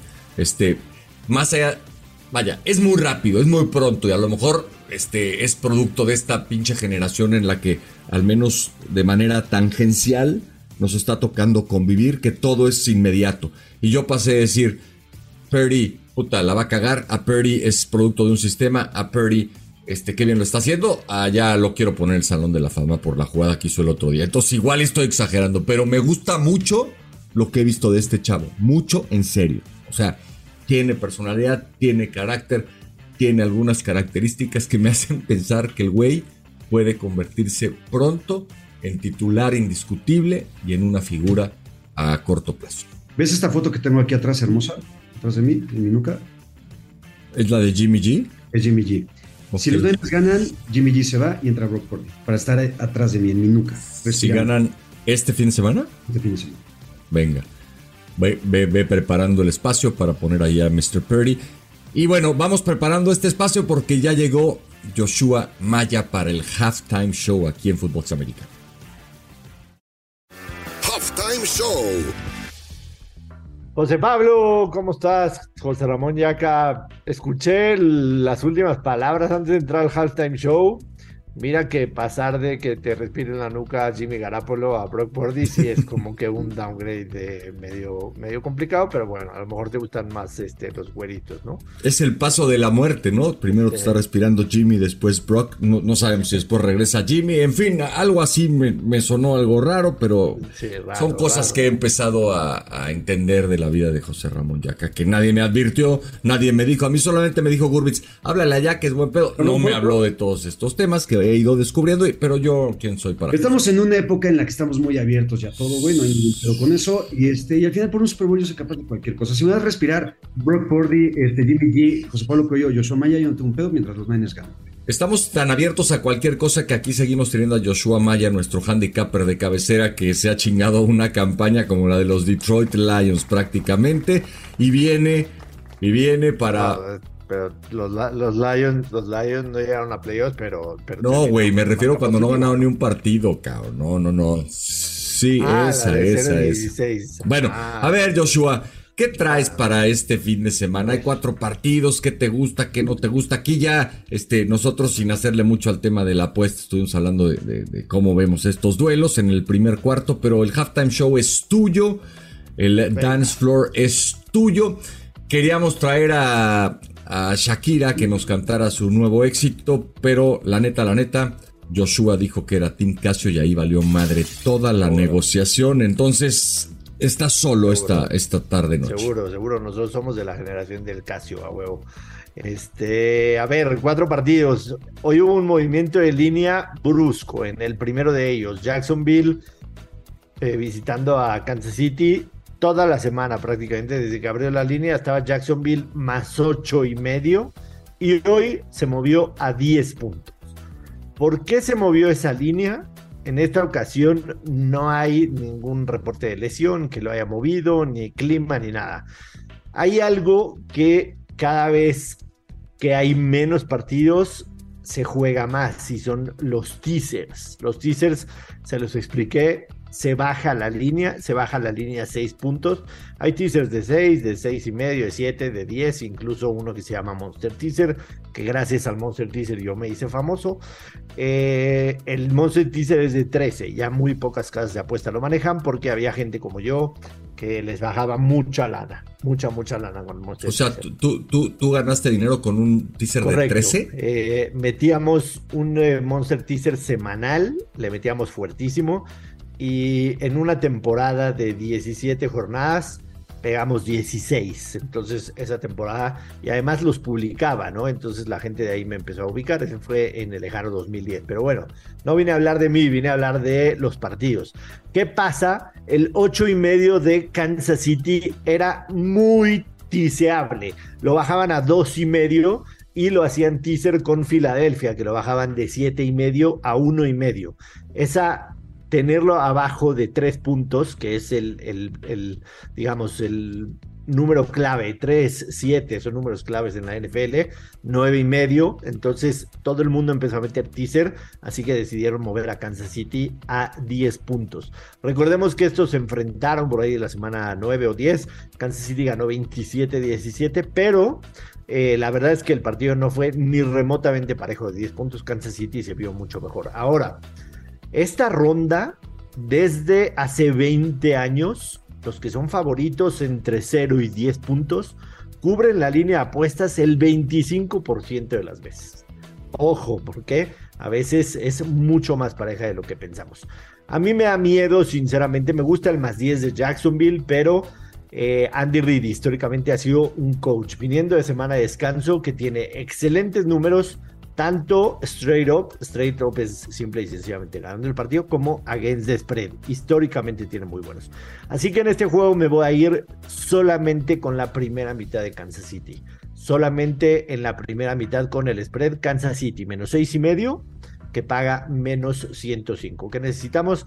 Más allá, vaya, es muy rápido, es muy pronto y a lo mejor es producto de esta pinche generación en la que al menos de manera tangencial nos está tocando convivir, que todo es inmediato. Y yo pasé a decir, Purdy, puta, la va a cagar, a Purdy es producto de un sistema, a Purdy, qué bien lo está haciendo, ya lo quiero poner en el Salón de la Fama por la jugada que hizo el otro día. Entonces igual estoy exagerando, pero me gusta mucho lo que he visto de este chavo, mucho en serio. O sea, tiene personalidad, tiene carácter, tiene algunas características que me hacen pensar que el güey puede convertirse pronto en titular indiscutible y en una figura a corto plazo. ¿Ves esta foto que tengo aquí atrás, hermosa? Atrás de mí, en mi nuca. ¿Es la de Jimmy G? Es Jimmy G. Okay. Si los Bengals ganan, Jimmy G se va y entra Brock Purdy para estar atrás de mí, en mi nuca. Si ganan este fin de semana, Este fin de semana. venga. Ve preparando el espacio para poner ahí a Mr. Purdy. Y bueno, vamos preparando este espacio porque ya llegó Joshua Maya para el Halftime Show aquí en Footbox Americano. Halftime Show. José Pablo, ¿cómo estás? José Ramón Yaca. Escuché las últimas palabras antes de entrar al Halftime Show. Mira que pasar de que te respire en la nuca a Jimmy Garoppolo a Brock Purdy sí es como que un downgrade medio complicado, pero bueno, a lo mejor te gustan más los güeritos, ¿no? Es el paso de la muerte, ¿no? Primero te está respirando Jimmy, después Brock, no sabemos si después regresa Jimmy, en fin, algo así me sonó algo raro, pero sí, son cosas que he empezado a entender de la vida de José Ramón Yaca, que nadie me advirtió, nadie me dijo, a mí solamente me dijo Gurbitz, háblale a Yaca, es buen pedo, no me habló de todos estos temas que he ido descubriendo, pero yo, ¿quién soy para Estamos en una época en la que estamos muy abiertos ya todo, güey, no hay ningún pedo con eso, y al final por un Super Bowl yo soy capaz de cualquier cosa. Si me das a respirar, Brock Purdy, Jimmy G, José Pablo Coello, Joshua Maya, yo no tengo un pedo mientras los Niners ganan. Estamos tan abiertos a cualquier cosa que aquí seguimos teniendo a Joshua Maya, nuestro handicapper de cabecera, que se ha chingado una campaña como la de los Detroit Lions prácticamente, y viene para... Pero los Lions no llegaron a playoffs, pero no, güey, me refiero cuando no ganaron ni un partido, cabrón. No. Sí, esa. 16. Bueno, a ver, Joshua, ¿qué traes para este fin de semana? Hay 4 partidos, ¿qué te gusta, qué no te gusta? Aquí ya, nosotros sin hacerle mucho al tema de la apuesta, estuvimos hablando de cómo vemos estos duelos en el primer cuarto, pero el Halftime Show es tuyo, el Dance Floor es tuyo. Queríamos traer a Shakira que nos cantara su nuevo éxito, pero la neta, Joshua dijo que era Team Casio y ahí valió madre toda la negociación, entonces está solo esta tarde-noche. Seguro, nosotros somos de la generación del Casio, a huevo. A ver, 4 partidos. Hoy hubo un movimiento de línea brusco en el primero de ellos. Jacksonville visitando a Kansas City. Toda la semana prácticamente, desde que abrió la línea, estaba Jacksonville más 8.5 y hoy se movió a 10 puntos. ¿Por qué se movió esa línea? En esta ocasión no hay ningún reporte de lesión que lo haya movido, ni clima, ni nada. Hay algo que cada vez que hay menos partidos se juega más y son los teasers. Los teasers, se los expliqué. Se baja la línea a 6 puntos. Hay teasers de 6, de 6.5, de 7, de 10, incluso uno que se llama Monster Teaser, que gracias al Monster Teaser yo me hice famoso. El Monster Teaser es de 13, ya muy pocas casas de apuesta lo manejan porque había gente como yo que les bajaba mucha lana con el Monster Teaser. O sea, ¿tú ganaste dinero con un teaser de 13? Metíamos un Monster Teaser semanal, le metíamos fuertísimo. Y en una temporada de 17 jornadas pegamos 16, entonces esa temporada, y además los publicaba, ¿no? Entonces la gente de ahí me empezó a ubicar, ese fue en el lejano 2010, pero bueno, no vine a hablar de mí, vine a hablar de los partidos. ¿Qué pasa? El 8.5 de Kansas City era muy tiseable, lo bajaban a 2.5 y lo hacían teaser con Filadelfia, que lo bajaban de 7.5 a 1.5. Tenerlo abajo de 3 puntos, que es digamos, el número clave, 3, 7, son números claves en la NFL, 9.5, entonces todo el mundo empezó a meter teaser, así que decidieron mover a Kansas City a 10 puntos. Recordemos que estos se enfrentaron por ahí de la semana 9 o 10, Kansas City ganó 27-17, pero la verdad es que el partido no fue ni remotamente parejo de 10 puntos, Kansas City se vio mucho mejor. Ahora, esta ronda, desde hace 20 años, los que son favoritos entre 0 y 10 puntos, cubren la línea de apuestas el 25% de las veces. Ojo, porque a veces es mucho más pareja de lo que pensamos. A mí me da miedo, sinceramente, me gusta el más 10 de Jacksonville, pero Andy Reid históricamente ha sido un coach, viniendo de semana de descanso, que tiene excelentes números, tanto straight up es simple y sencillamente ganando el partido, como against the spread, históricamente tiene muy buenos. Así que en este juego me voy a ir solamente con la primera mitad de Kansas City, solamente en la primera mitad con el spread Kansas City, menos 6.5, que paga menos 105. ¿Qué necesitamos?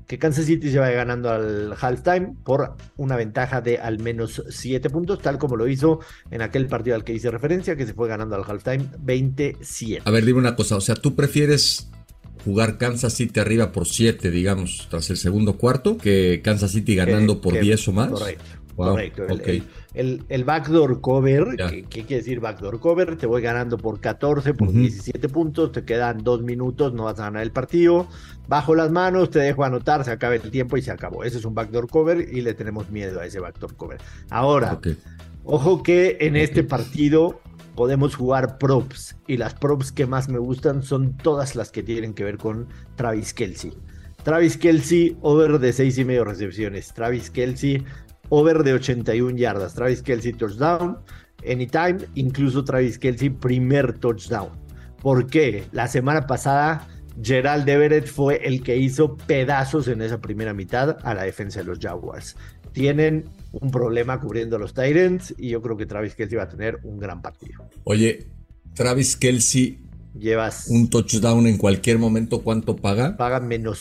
que Kansas City se vaya ganando al halftime por una ventaja de al menos 7 puntos, tal como lo hizo en aquel partido al que hice referencia, que se fue ganando al halftime 27. A ver, dime una cosa, o sea, ¿tú prefieres jugar Kansas City arriba por 7, digamos, tras el segundo cuarto, que Kansas City ganando por 10 o más? Correcto. Wow, Correcto. okay. El backdoor cover, Ya. ¿qué quiere decir backdoor cover? Te voy ganando por 14, por 17 puntos, te quedan 2 minutos, no vas a ganar el partido, bajo las manos, te dejo anotar, se acaba el tiempo y se acabó. Ese es un backdoor cover y le tenemos miedo a ese backdoor cover. Ahora, Okay. ojo que en este partido podemos jugar props, y las props que más me gustan son todas las que tienen que ver con Travis Kelce. Travis Kelce, over de 6.5 recepciones. Travis Kelce, over de 81 yardas. Travis Kelce, touchdown, anytime, incluso Travis Kelce, primer touchdown. ¿Por qué? La semana pasada, Gerald Everett fue el que hizo pedazos en esa primera mitad a la defensa de los Jaguars. Tienen un problema cubriendo a los tight ends y yo creo que Travis Kelce va a tener un gran partido. Oye, Travis Kelce, Llevas un touchdown en cualquier momento, ¿cuánto paga? paga menos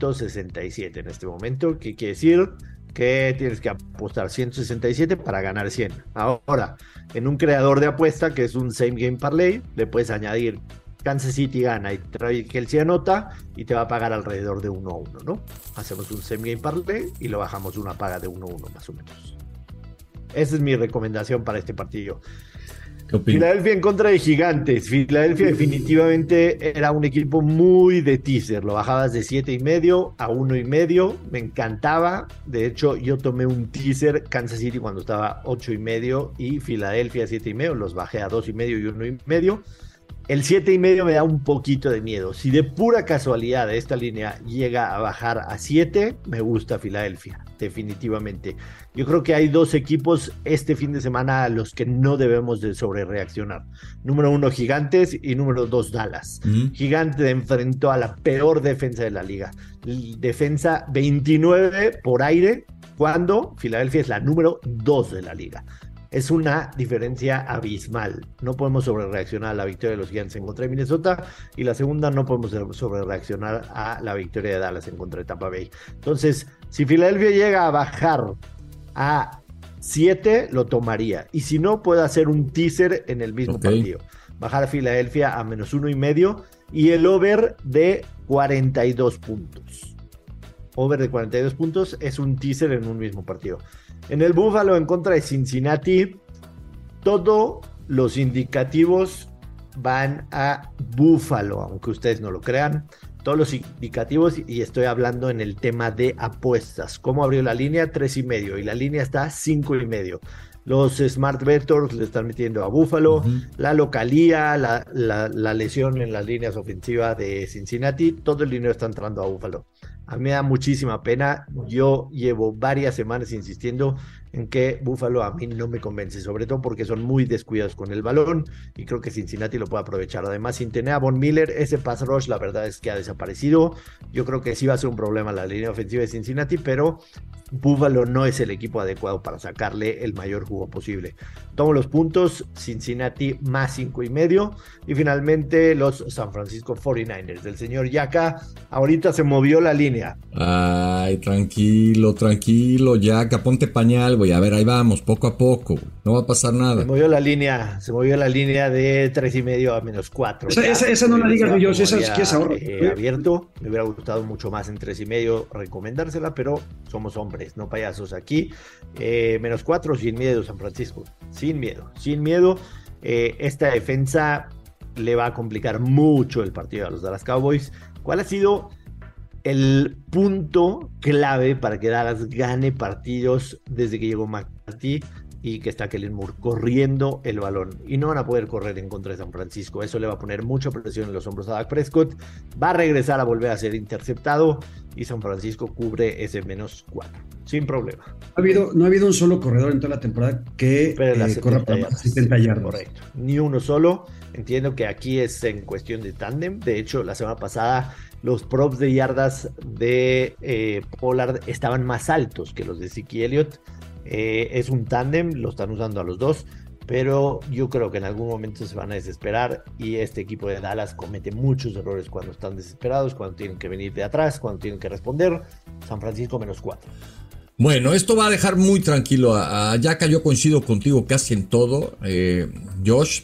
167 en este momento. ¿Qué quiere decir? Que tienes que apostar 167 para ganar 100. Ahora, en un creador de apuesta, que es un same game parlay, le puedes añadir Kansas City gana y Travis Kelce anota y te va a pagar alrededor de 1-1, ¿no? Hacemos un same game parlay y lo bajamos una paga de 1-1 más o menos. Esa es mi recomendación para este partido. ¿Qué opinas? Filadelfia en contra de Gigantes. Filadelfia definitivamente era un equipo muy de teaser. Lo bajabas de 7.5 a 1.5. Me encantaba. De hecho, yo tomé un teaser Kansas City cuando estaba 8.5 y Filadelfia 7.5. Los bajé a 2.5 y 1.5. El 7.5 me da un poquito de miedo. Si de pura casualidad esta línea llega a bajar a 7, me gusta Filadelfia, definitivamente. Yo creo que hay dos equipos este fin de semana a los que no debemos de sobrereaccionar. Número 1, Gigantes, y número 2, Dallas. Gigante enfrentó a la peor defensa de la liga. Defensa 29 por aire, cuando Filadelfia es la número 2 de la liga. Es una diferencia abismal. No podemos sobrereaccionar a la victoria de los Gigantes en contra de Minnesota. Y la segunda, no podemos sobrereaccionar a la victoria de Dallas en contra de Tampa Bay. Entonces, si Filadelfia llega a bajar a 7, lo tomaría. Y si no, puede hacer un teaser en el mismo partido. Bajar a Filadelfia a menos 1.5 y el over de 42 puntos. Over de 42 puntos es un teaser en un mismo partido. En el Buffalo en contra de Cincinnati, todos los indicativos van a Buffalo, aunque ustedes no lo crean. Todos los indicativos, y estoy hablando en el tema de apuestas. ¿Cómo abrió la línea? 3.5 y la línea está 5.5. Los Smart Bettors le están metiendo a Buffalo. La localía, la lesión en las líneas ofensivas de Cincinnati, todo el dinero está entrando a Buffalo. A mí me da muchísima pena. Yo llevo varias semanas insistiendo en que Buffalo a mí no me convence, sobre todo porque son muy descuidados con el balón y creo que Cincinnati lo puede aprovechar. Además, sin tener a Von Miller, ese pass rush la verdad es que ha desaparecido. Yo creo que sí va a ser un problema la línea ofensiva de Cincinnati, pero Buffalo no es el equipo adecuado para sacarle el mayor jugo posible. Tomo los puntos, Cincinnati más 5.5 y finalmente los San Francisco 49ers del señor Yaka. Ahorita se movió la línea. Ay, tranquilo, Yaka, ponte pañal, güey. A ver, ahí vamos, poco a poco. No va a pasar nada. Se movió la línea de 3.5 a menos 4. Esa no la digas, mi Josh, esa es ahorro. Abierto, me hubiera gustado mucho más en 3.5 recomendársela, pero somos hombres, no payasos aquí. Menos 4, sin miedo, San Francisco. Sin miedo. Esta defensa le va a complicar mucho el partido a los Dallas Cowboys. ¿Cuál ha sido el punto clave para que Dallas gane partidos desde que llegó McCarthy y que está Kellen Moore corriendo el balón? Y no van a poder correr en contra de San Francisco. Eso le va a poner mucha presión en los hombros a Dak Prescott. Va a regresar a volver a ser interceptado y San Francisco cubre ese menos 4 sin problema. No ha habido un solo corredor en toda la temporada que corra para 70 yardas. Correcto, ni uno solo. Entiendo que aquí es en cuestión de tándem. De hecho, la semana pasada los props de yardas de Pollard estaban más altos que los de Zeke Elliott. Es un tándem, lo están usando a los dos. pero yo creo que en algún momento se van a desesperar y este equipo de Dallas comete muchos errores cuando están desesperados, cuando tienen que venir de atrás, cuando tienen que responder. San Francisco -4. Bueno, esto va a dejar muy tranquilo a Yaka. Yo coincido contigo casi en todo, Josh.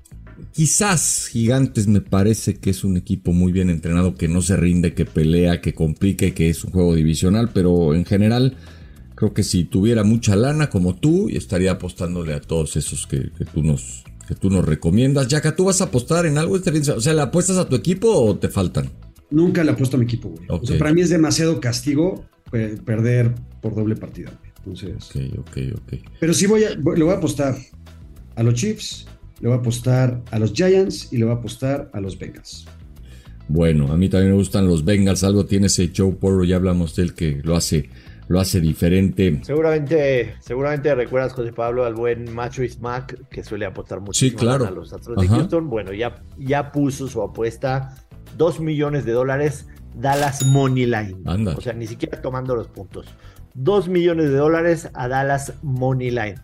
Quizás Gigantes me parece que es un equipo muy bien entrenado, que no se rinde, que pelea, que complique, que es un juego divisional, pero en general creo que si tuviera mucha lana como tú, estaría apostándole a todos esos que tú nos recomiendas. Yaka, ¿tú vas a apostar en algo? O sea, ¿le apuestas a tu equipo o te faltan? Nunca le apuesto a mi equipo, güey. Okay. O sea, para mí es demasiado castigo perder por doble partida, güey. Entonces. Ok. Pero sí le voy a apostar a los Chiefs, le voy a apostar a los Giants y le voy a apostar a los Bengals. Bueno, a mí también me gustan los Bengals. Algo tiene ese Joe Burrow, ya hablamos de él, que lo hace diferente. Seguramente recuerdas, José Pablo, al buen Macho Ismac, que suele apostar mucho Sí, claro. a los Astros de Houston. Bueno, ya puso su apuesta, $2 millones, Dallas Money Line. Anda. O sea, ni siquiera tomando los puntos. $2 millones a Dallas Money Line.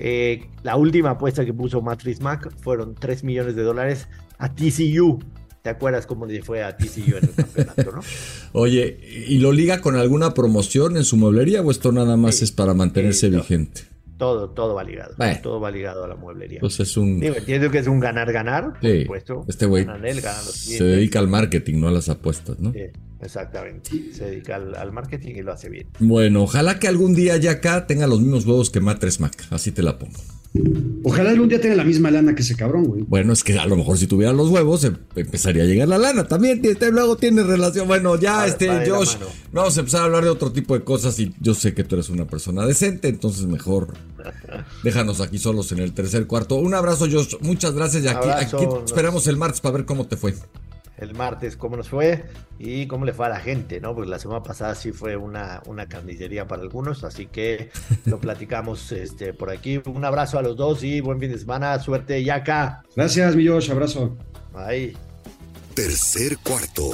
La última apuesta que puso Matt Ismac fueron $3 millones a TCU. ¿Te acuerdas cómo le fue a TCU en el campeonato, no? Oye, ¿y lo liga con alguna promoción en su mueblería o esto nada más es para mantenerse vigente? Todo va ligado. Todo va ligado a la mueblería. Pues es un... Digo, entiendo que es un ganar-ganar, por supuesto. Este güey ganan los se dedica al marketing, no a las apuestas, ¿no? Sí, exactamente. Se dedica al marketing y lo hace bien. Bueno, ojalá que algún día ya acá tenga los mismos huevos que Matt Ismac. Así te la pongo. Ojalá algún día tenga la misma lana que ese cabrón, güey. Bueno, es que a lo mejor si tuviera los huevos empezaría a llegar la lana. También luego tiene relación. Bueno, ya Josh, vamos a empezar a hablar de otro tipo de cosas y yo sé que tú eres una persona decente, entonces mejor déjanos aquí solos en el tercer cuarto. Un abrazo, Josh, muchas gracias y aquí esperamos el martes para ver cómo te fue. El martes cómo nos fue y cómo le fue a la gente, ¿no? Porque la semana pasada sí fue una carnicería para algunos, así que lo platicamos por aquí. Un abrazo a los dos y buen fin de semana. Suerte, Yaka. Gracias, mi Josh. Abrazo. Bye. Tercer cuarto.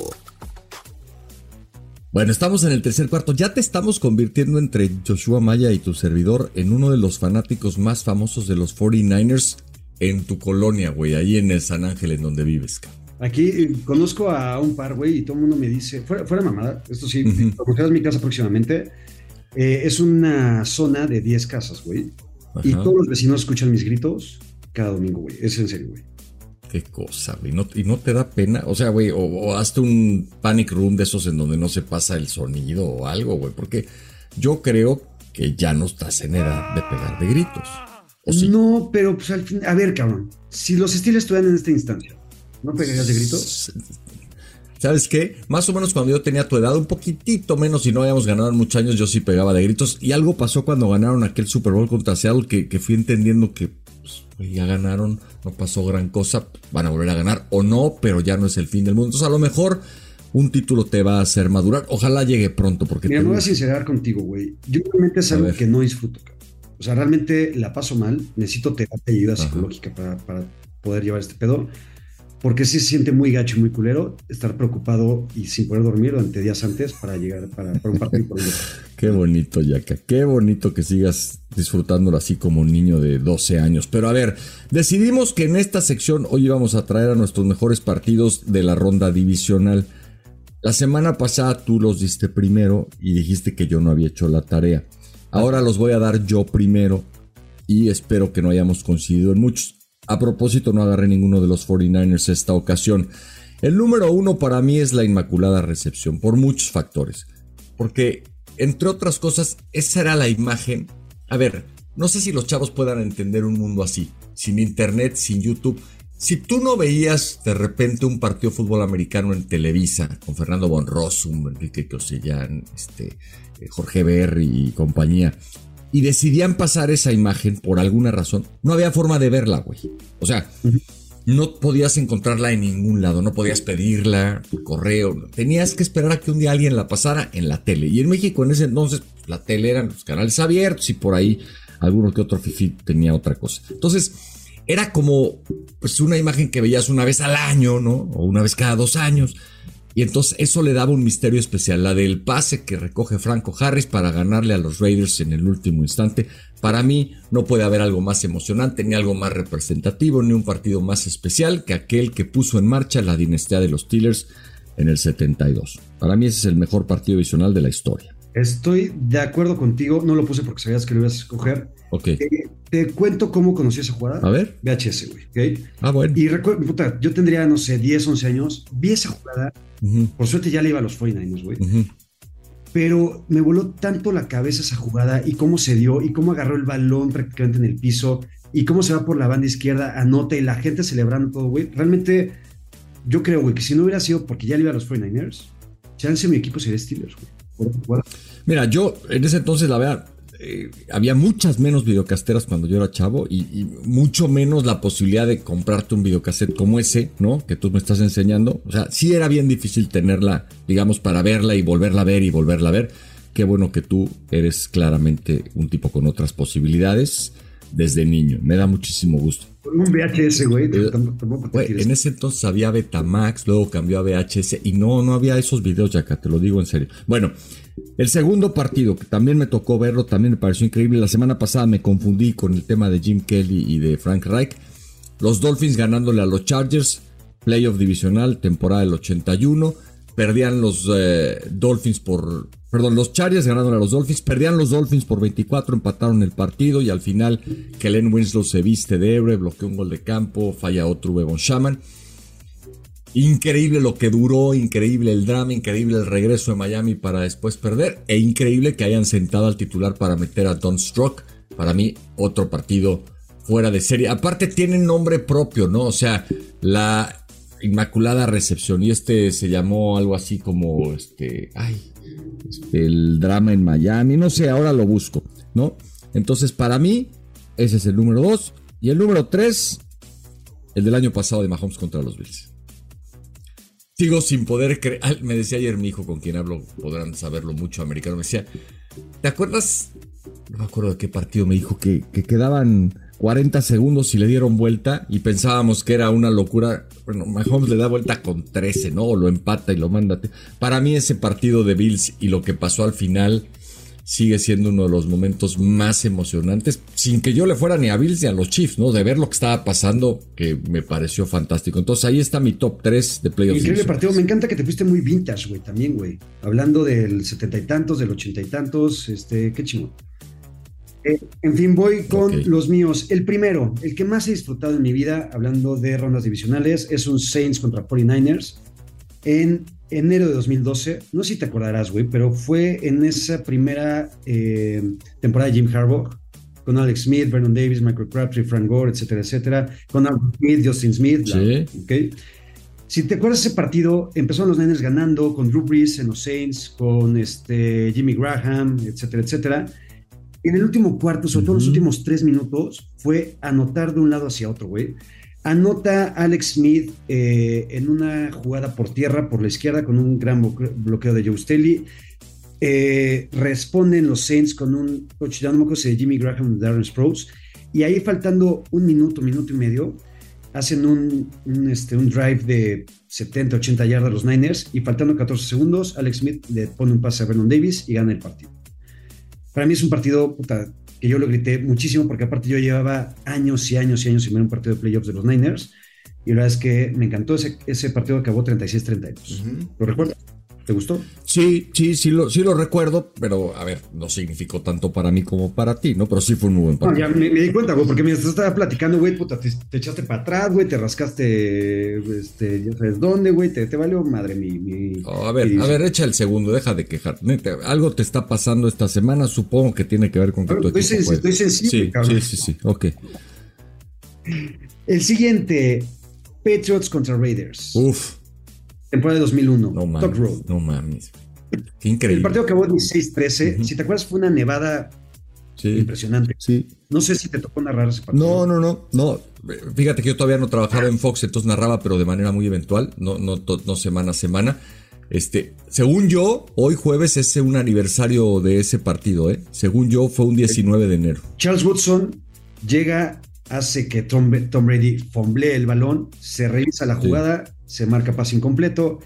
Bueno, estamos en el tercer cuarto. Ya te estamos convirtiendo entre Joshua Maya y tu servidor en uno de los fanáticos más famosos de los 49ers en tu colonia, güey, ahí en el San Ángel, en donde vives, cabrón. Aquí conozco a un par, güey, y todo el mundo me dice, fuera mamada, esto sí, conocerás mi casa próximamente, es una zona de 10 casas, güey, y todos los vecinos escuchan mis gritos cada domingo, güey, es en serio, güey. Qué cosa, güey, ¿y no te da pena? O sea, güey, o hazte un panic room de esos en donde no se pasa el sonido o algo, güey, porque yo creo que ya no estás en edad de pegar de gritos. ¿O sí? No, pero pues al fin, a ver, cabrón, si los Steelers estuvieran en esta instancia, ¿no pegarías de gritos? ¿Sabes qué? Más o menos cuando yo tenía tu edad, un poquitito menos y no habíamos ganado en muchos años, yo sí pegaba de gritos. Y algo pasó cuando ganaron aquel Super Bowl contra Seattle que fui entendiendo que pues, ya ganaron, no pasó gran cosa, van a volver a ganar o no, pero ya no es el fin del mundo. Entonces a lo mejor un título te va a hacer madurar. Ojalá llegue pronto. Porque mira, me voy a sincerar contigo, güey. Yo realmente es algo que no disfruto, cabrón. O sea, realmente la paso mal, necesito terapia y ayuda psicológica para poder llevar este pedo. Porque sí se siente muy gacho y muy culero estar preocupado y sin poder dormir durante días antes para llegar para un partido por el otro. Qué bonito, Yaka. Qué bonito que sigas disfrutándolo así como un niño de 12 años. Pero a ver, decidimos que en esta sección hoy íbamos a traer a nuestros mejores partidos de la ronda divisional. La semana pasada tú los diste primero y dijiste que yo no había hecho la tarea. Ahora los voy a dar yo primero y espero que no hayamos coincidido en muchos. A propósito, no agarré ninguno de los 49ers esta ocasión. El número 1 para mí es la Inmaculada Recepción, por muchos factores. Porque, entre otras cosas, esa era la imagen. A ver, no sé si los chavos puedan entender un mundo así, sin internet, sin YouTube. Si tú no veías de repente un partido de fútbol americano en Televisa, con Fernando von Rossum, Enrique Cosellán, Jorge Berry y compañía, y decidían pasar esa imagen por alguna razón, no había forma de verla, güey. O sea, no podías encontrarla en ningún lado, no podías pedirla por correo, tenías que esperar a que un día alguien la pasara en la tele. Y en México en ese entonces la tele eran los canales abiertos y por ahí alguno que otro fifí tenía otra cosa. Entonces era como pues una imagen que veías una vez al año, ¿no? O una vez cada 2 años. Y entonces eso le daba un misterio especial. La del pase que recoge Franco Harris para ganarle a los Raiders en el último instante. Para mí no puede haber algo más emocionante, ni algo más representativo, ni un partido más especial que aquel que puso en marcha la dinastía de los Steelers en el 72. Para mí ese es el mejor partido divisional de la historia. Estoy de acuerdo contigo. No lo puse porque sabías que lo ibas a escoger. Ok. Te cuento cómo conocí esa jugada. A ver. VHS, güey. ¿Okay? Bueno. Y recuerdo, puta, yo tendría, no sé, 10, 11 años. Vi esa jugada. Por suerte ya le iba a los 49ers, güey. Pero me voló tanto la cabeza esa jugada y cómo se dio y cómo agarró el balón prácticamente en el piso y cómo se va por la banda izquierda, anota y la gente celebrando todo, güey. Realmente yo creo, güey, que si no hubiera sido porque ya le iba a los 49ers, chance mi equipo sería Steelers, güey. Mira, yo en ese entonces, la verdad, había muchas menos videocasteras cuando yo era chavo y mucho menos la posibilidad de comprarte un videocassette como ese, ¿no? Que tú me estás enseñando. O sea, sí era bien difícil tenerla, digamos, para verla y volverla a ver y volverla a ver. Qué bueno que tú eres claramente un tipo con otras posibilidades desde niño. Me da muchísimo gusto. Con un VHS, güey. En ese entonces había Betamax, luego cambió a VHS y no había esos videos, ya acá te lo digo en serio. Bueno, el segundo partido, que también me tocó verlo, también me pareció increíble. La semana pasada me confundí con el tema de Jim Kelly y de Frank Reich. Los Dolphins ganándole a los Chargers, playoff divisional, temporada del 81. Perdían los los Chargers ganándole a los Dolphins. Perdían los Dolphins por 24, empataron el partido y al final Kellen Winslow se viste de héroe, bloqueó un gol de campo, falla otro Evan Shaman. Increíble lo que duró, increíble el drama, increíble el regreso de Miami para después perder e increíble que hayan sentado al titular para meter a Don Strock. Para mí, otro partido fuera de serie. Aparte tienen nombre propio, ¿no? O sea, la Inmaculada Recepción y se llamó algo así como el drama en Miami. No sé, ahora lo busco, ¿no? Entonces, para mí, ese es el número 2. Y el número 3, el del año pasado de Mahomes contra los Bills. Sigo sin poder creer. Me decía ayer mi hijo, con quien hablo, podrán saberlo mucho, americano, me decía, ¿te acuerdas? No me acuerdo de qué partido me dijo que quedaban 40 segundos y le dieron vuelta y pensábamos que era una locura. Bueno, Mahomes le da vuelta con 13, ¿no? O lo empata y lo manda. Para mí ese partido de Bills y lo que pasó al final sigue siendo uno de los momentos más emocionantes, sin que yo le fuera ni a Bills ni a los Chiefs, ¿no? De ver lo que estaba pasando, que me pareció fantástico. Entonces ahí está mi top 3 de playoffs. Increíble partido, me encanta que te fuiste muy vintage, güey, también, güey. Hablando del 70 y tantos, del 80 y tantos, qué chingón. En fin, voy con los míos. El primero, el que más he disfrutado en mi vida, hablando de rondas divisionales, es un Saints contra 49ers en enero de 2012. No sé si te acordarás, güey, pero fue en esa primera temporada de Jim Harbaugh, con Alex Smith, Vernon Davis, Michael Crabtree, Frank Gore, etcétera, etcétera, con Aaron Smith, Justin Smith. Sí. Okay. Si te acuerdas de ese partido, empezaron los Niners ganando con Drew Brees en los Saints, con Jimmy Graham, etcétera, etcétera. En el último cuarto, sobre todo en los últimos 3 minutos, fue anotar de un lado hacia otro, güey. Anota Alex Smith en una jugada por tierra, por la izquierda, con un gran bloqueo de Joe Staley. Responden los Saints con un touchdown, no me acuerdo si de Jimmy Graham de Darren Sproles. Y ahí, faltando un minuto y medio, hacen un drive de 70, 80 yardas a los Niners. Y faltando 14 segundos, Alex Smith le pone un pase a Vernon Davis y gana el partido. Para mí es un partido, que yo lo grité muchísimo, porque aparte yo llevaba años y años y años sin ver un partido de playoffs de los Niners, y la verdad es que me encantó. Ese partido acabó 36-32. ¿Lo recuerdas? ¿Te gustó? Sí lo recuerdo, pero a ver, no significó tanto para mí como para ti, ¿no? Pero sí fue un muy buen partido. No, ya me di cuenta, güey, porque mientras estaba platicando, güey, te echaste para atrás, güey, te rascaste, ya sabes dónde, güey, te valió madre mi... A ver, echa el segundo, deja de quejar. Neta, algo te está pasando esta semana, supongo que tiene que ver con que tu equipo juegue. Estoy sensible, cabrón. Sí, ok. El siguiente, Patriots contra Raiders. Uf. Temporada de 2001. No mames. Qué increíble. El partido acabó 16-13. Si te acuerdas, fue una nevada impresionante. Sí. No sé si te tocó narrar ese partido. No. Fíjate que yo todavía no trabajaba en Fox, entonces narraba, pero de manera muy eventual, no semana a semana. Según yo, hoy jueves es un aniversario de ese partido, ¿eh? Según yo, fue un 19 de enero. Charles Woodson llega, hace que Tom Brady fumblee el balón, se revisa la jugada, se marca pase incompleto,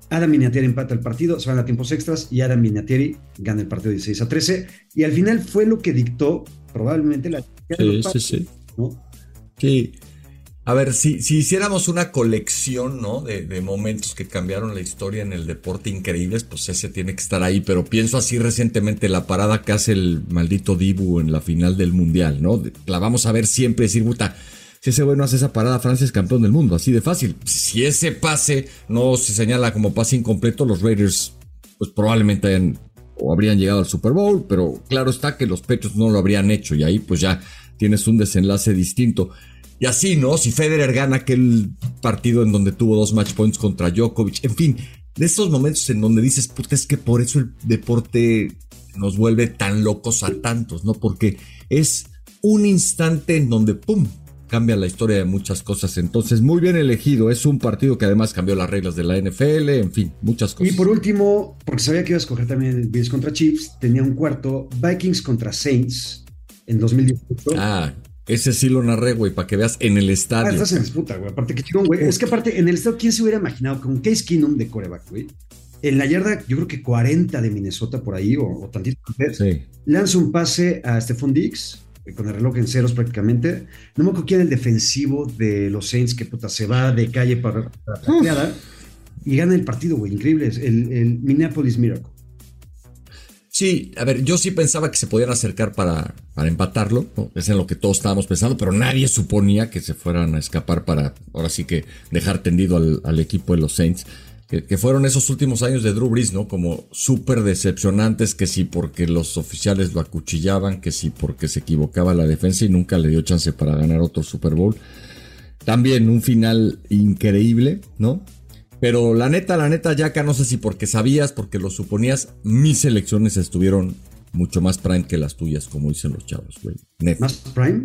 Adam Vinatieri empata el partido, se van a tiempos extras y Adam Vinatieri gana el partido 16-13. Y al final fue lo que dictó probablemente la... Sí. ¿no? Sí. A ver, si hiciéramos una colección, ¿no? de momentos que cambiaron la historia en el deporte increíbles, pues ese tiene que estar ahí. Pero pienso así recientemente la parada que hace el maldito Dibu en la final del Mundial, ¿no? La vamos a ver siempre, decir, puta, si ese güey no hace esa parada, Francia es campeón del mundo, así de fácil. Si ese pase no se señala como pase incompleto, los Raiders pues probablemente habrían llegado al Super Bowl, pero claro está que los Patriots no lo habrían hecho y ahí pues ya tienes un desenlace distinto. Y así, ¿no? Si Federer gana aquel partido en donde tuvo 2 match points contra Djokovic, en fin, de esos momentos en donde dices, puta, es que por eso el deporte nos vuelve tan locos a tantos, ¿no? Porque es un instante en donde, ¡pum!, cambia la historia de muchas cosas. Entonces, muy bien elegido. Es un partido que además cambió las reglas de la NFL, en fin, muchas cosas. Y por último, porque sabía que iba a escoger también el Bills contra Chiefs, tenía un cuarto, Vikings contra Saints en 2018. Ese sí lo narré, güey, para que veas en el estadio. Estás en disputa, güey. Aparte, que chingón, güey. Es que aparte, en el estadio, ¿quién se hubiera imaginado con Case Keenum de quarterback, güey? En la yarda, yo creo que 40 de Minnesota por ahí, o tantito. Sí. Lanza un pase a Stephon Diggs, con el reloj en ceros prácticamente. No me acuerdo quién era el defensivo de los Saints, que puta se va de calle para la tacleada y gana el partido, güey. Increíble. Es el Minneapolis Miracle. Sí, a ver, yo sí pensaba que se podían acercar para empatarlo, ¿no? Es en lo que todos estábamos pensando, pero nadie suponía que se fueran a escapar para, ahora sí que dejar tendido al equipo de los Saints, que fueron esos últimos años de Drew Brees, ¿no? Como súper decepcionantes, que sí porque los oficiales lo acuchillaban, que sí porque se equivocaba la defensa y nunca le dio chance para ganar otro Super Bowl. También un final increíble, ¿no? Pero la neta, Yaka, no sé si porque sabías, porque lo suponías, mis elecciones estuvieron mucho más prime que las tuyas, como dicen los chavos, güey. Neta. ¿Más prime?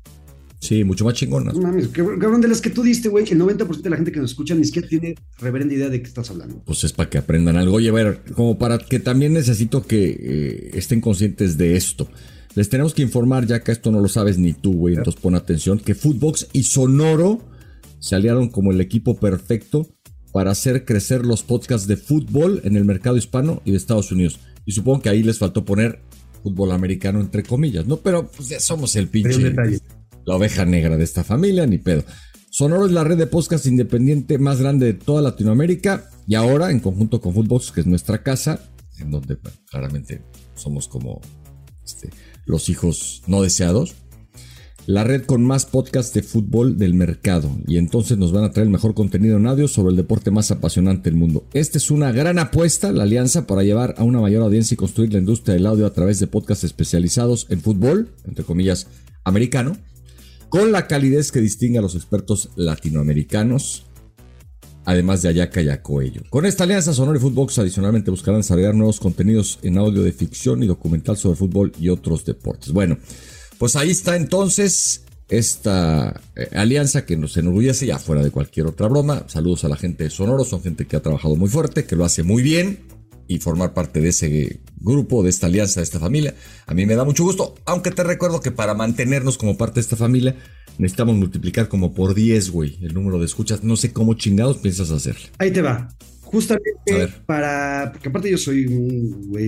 Sí, mucho más chingonas. No mames, cabrón, de las que tú diste, güey, el 90% de la gente que nos escucha ni siquiera tiene reverenda idea de qué estás hablando. Pues es para que aprendan algo. Oye, a ver, como para que también necesito que estén conscientes de esto. Les tenemos que informar, Yaka, esto no lo sabes ni tú, güey, entonces pon atención, que Footbox y Sonoro se aliaron como el equipo perfecto para hacer crecer los podcasts de fútbol en el mercado hispano y de Estados Unidos. Y supongo que ahí les faltó poner fútbol americano entre comillas, ¿no? Pero pues ya somos el pinche, la oveja negra de esta familia, ni pedo. Sonoro es la red de podcast independiente más grande de toda Latinoamérica y ahora, en conjunto con Footbox, que es nuestra casa, en donde bueno, claramente somos como los hijos no deseados, la red con más podcasts de fútbol del mercado, y entonces nos van a traer el mejor contenido en audio sobre el deporte más apasionante del mundo. Esta es una gran apuesta, la alianza para llevar a una mayor audiencia y construir la industria del audio a través de podcasts especializados en fútbol, entre comillas, americano, con la calidez que distingue a los expertos latinoamericanos, además de Ayaka y Acoello. Con esta alianza, Sonoro y Footbox adicionalmente buscarán desarrollar nuevos contenidos en audio de ficción y documental sobre fútbol y otros deportes. Bueno, pues ahí está entonces esta alianza que nos enorgullece ya fuera de cualquier otra broma. Saludos a la gente de Sonoro, son gente que ha trabajado muy fuerte, que lo hace muy bien, y formar parte de ese grupo, de esta alianza, de esta familia, a mí me da mucho gusto, aunque te recuerdo que para mantenernos como parte de esta familia necesitamos multiplicar como por 10, güey, el número de escuchas. No sé cómo chingados piensas hacerlo. Ahí te va. Justamente porque aparte yo soy un güey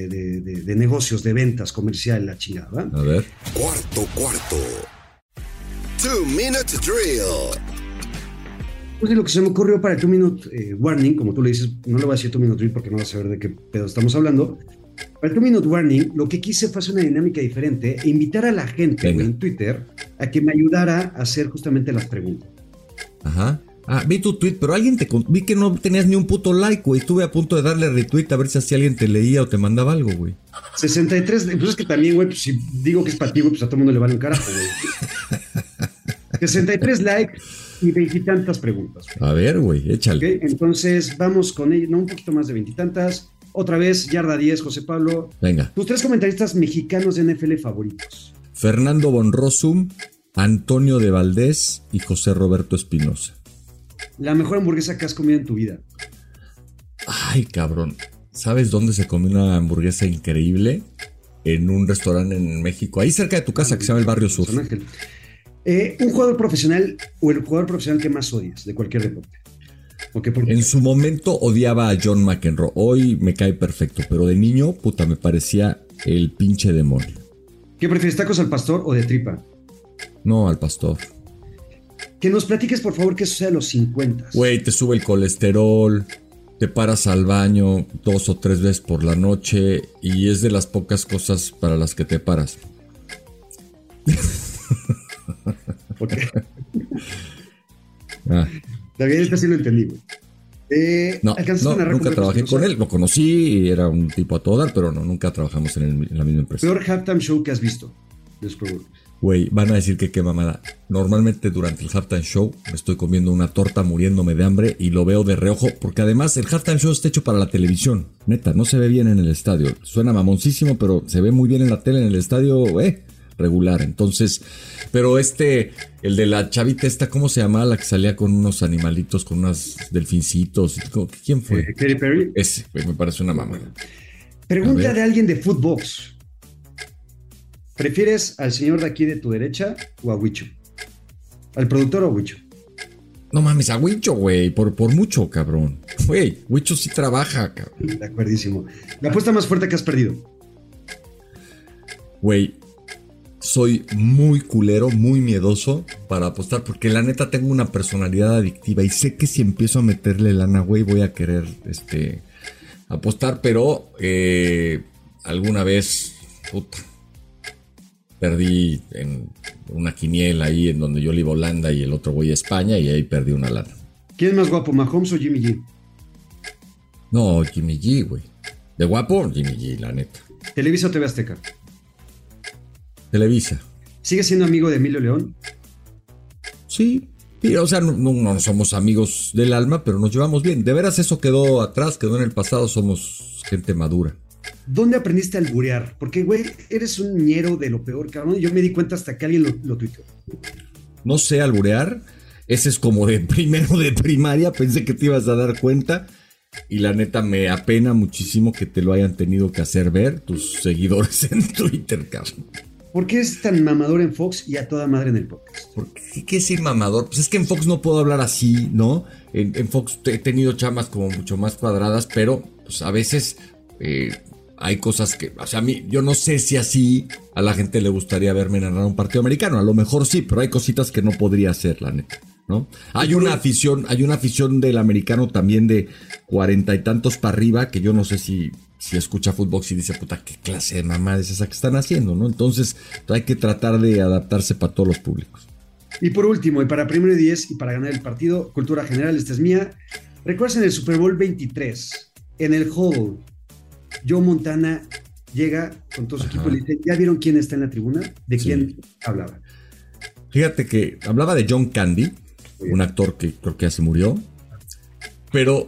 de negocios, de ventas, comercial, la chingada, ¿verdad? A ver. Cuarto. 2-minute drill. Pues lo que se me ocurrió para el 2-minute warning, como tú le dices, no le voy a decir 2-minute drill porque no vas a saber de qué pedo estamos hablando. Para el 2-minute warning, lo que quise fue hacer una dinámica diferente e invitar a la gente, güey, en Twitter a que me ayudara a hacer justamente las preguntas. Ajá. Vi tu tweet, pero vi que no tenías ni un puto like, güey. Estuve a punto de darle retweet a ver si así alguien te leía o te mandaba algo, güey. 63, pues es que también, güey, pues si digo que es para ti, güey, pues a todo el mundo le vale un carajo, güey. 63 likes y 20 y tantas preguntas, güey. A ver, güey, échale. Okay, entonces vamos con ello, no, un poquito más de 20 y tantas. Otra vez, yarda 10, José Pablo. Venga. Tus 3 comentaristas mexicanos de NFL favoritos. Fernando Bonrosum, Antonio de Valdés y José Roberto Espinosa. La mejor hamburguesa que has comido en tu vida. Ay, cabrón. ¿Sabes dónde se comió una hamburguesa increíble? En un restaurante en México, ahí cerca de tu casa, que se llama el Barrio Sur. Un jugador profesional o el jugador profesional que más odias de cualquier deporte. ¿O qué por qué? En su momento odiaba a John McEnroe. Hoy me cae perfecto, pero de niño, puta, me parecía el pinche demonio. ¿Qué prefieres, tacos al pastor o de tripa? No, al pastor. Que nos platiques, por favor, qué sucede a los 50. Güey, te sube el colesterol, te paras al baño 2 o 3 veces por la noche y es de las pocas cosas para las que te paras. Ok. Ah. David, este sí lo entendí, güey. No, nunca trabajé con él, lo conocí y era un tipo a todo dar, pero no, nunca trabajamos en la misma empresa. Peor halftime show que has visto de Super Bowl. Güey, van a decir que qué mamada. Normalmente durante el halftime show me estoy comiendo una torta muriéndome de hambre y lo veo de reojo, porque además el halftime show está hecho para la televisión. Neta, no se ve bien en el estadio. Suena mamoncísimo, pero se ve muy bien en la tele, en el estadio, regular. Entonces, pero el de la chavita esta, ¿cómo se llama? La que salía con unos animalitos, con unos delfincitos. ¿Quién fue? Katy Perry. Ese, güey, me parece una mamada. Pregunta de alguien de Footbox. ¿Prefieres al señor de aquí de tu derecha o a Huicho? ¿Al productor o a Huicho? No mames, a Huicho, güey, por mucho, cabrón. Güey, Huicho sí trabaja, cabrón. De acuerdísimo. La apuesta más fuerte que has perdido. Güey, soy muy culero, muy miedoso para apostar, porque la neta tengo una personalidad adictiva y sé que si empiezo a meterle lana, güey, voy a querer apostar, pero alguna vez, puta, perdí en una quiniela ahí en donde yo le iba a Holanda y el otro güey a España y ahí perdí una lana. ¿Quién es más guapo, Mahomes o Jimmy G? No, Jimmy G, güey. De guapo, Jimmy G, la neta. ¿Televisa o TV Azteca? Televisa. ¿Sigues siendo amigo de Emilio León? Sí, o sea, no somos amigos del alma, pero nos llevamos bien. De veras eso quedó atrás, quedó en el pasado, somos gente madura. ¿Dónde aprendiste a alburear? Porque, güey, eres un ñero de lo peor, cabrón. Yo me di cuenta hasta que alguien lo tuiteó. No sé alburear. Ese es como de primero de primaria. Pensé que te ibas a dar cuenta. Y la neta me apena muchísimo que te lo hayan tenido que hacer ver tus seguidores en Twitter, cabrón. ¿Por qué es tan mamador en Fox y a toda madre en el podcast? ¿Por qué decir mamador? Pues es que en Fox no puedo hablar así, ¿no? En Fox he tenido chamas como mucho más cuadradas, pero pues a veces... hay cosas que, o sea, a mí, yo no sé si así a la gente le gustaría verme narrar un partido americano. A lo mejor sí, pero hay cositas que no podría hacer, la neta, ¿no? Hay una afición del americano también de 40 y tantos para arriba que yo no sé si escucha fútbol y dice, puta, qué clase de mamada es esa que están haciendo, ¿no? Entonces hay que tratar de adaptarse para todos los públicos. Y por último, y para primero y 10 y para ganar el partido, cultura general, esta es mía. ¿Recuerdas en el Super Bowl 23, en el Hall, Joe Montana llega con todo su equipo y le dice, ¿ya vieron quién está en la tribuna? ¿De quién hablaba? Fíjate que hablaba de John Candy, un actor que creo que ya se murió. Pero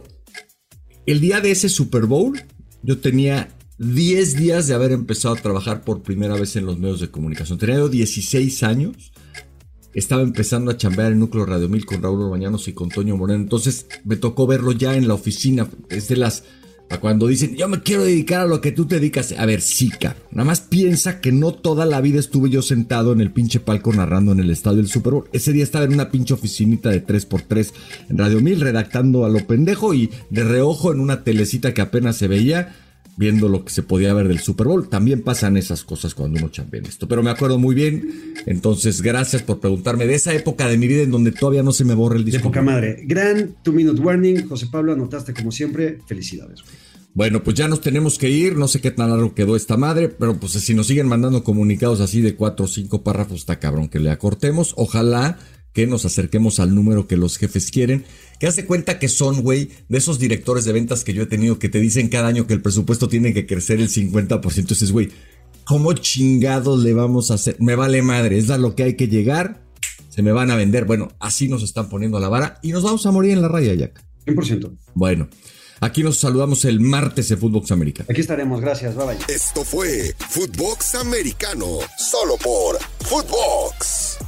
el día de ese Super Bowl, yo tenía 10 días de haber empezado a trabajar por primera vez en los medios de comunicación. Tenía yo 16 años. Estaba empezando a chambear en Núcleo Radio 1000 con Raúl Bañanos y con Toño Moreno. Entonces me tocó verlo ya en la oficina. Es de las... Cuando dicen, yo me quiero dedicar a lo que tú te dedicas. A ver, sí, cabrón. Nada más piensa que no toda la vida estuve yo sentado en el pinche palco narrando en el estadio del Super Bowl. Ese día estaba en una pinche oficinita de 3x3 en Radio 1000 redactando a lo pendejo y de reojo en una telecita que apenas se veía viendo lo que se podía ver del Super Bowl. También pasan esas cosas cuando uno chambea en esto. Pero me acuerdo muy bien. Entonces, gracias por preguntarme de esa época de mi vida en donde todavía no se me borra el disco. De poca madre. Gran 2-minute warning. José Pablo, anotaste como siempre. Felicidades, güey. Bueno, pues ya nos tenemos que ir. No sé qué tan largo quedó esta madre, pero pues si nos siguen mandando comunicados así de 4 o 5 párrafos, está cabrón que le acortemos. Ojalá que nos acerquemos al número que los jefes quieren. Que haz de cuenta que son, güey, de esos directores de ventas que yo he tenido que te dicen cada año que el presupuesto tiene que crecer el 50%. Entonces, güey, ¿cómo chingados le vamos a hacer? Me vale madre, es a lo que hay que llegar. Se me van a vender. Bueno, así nos están poniendo a la vara y nos vamos a morir en la raya, Jack. 100%. Bueno, aquí nos saludamos el martes de Footbox Americano. Aquí estaremos, gracias, bye bye. Esto fue Footbox Americano, solo por Footbox.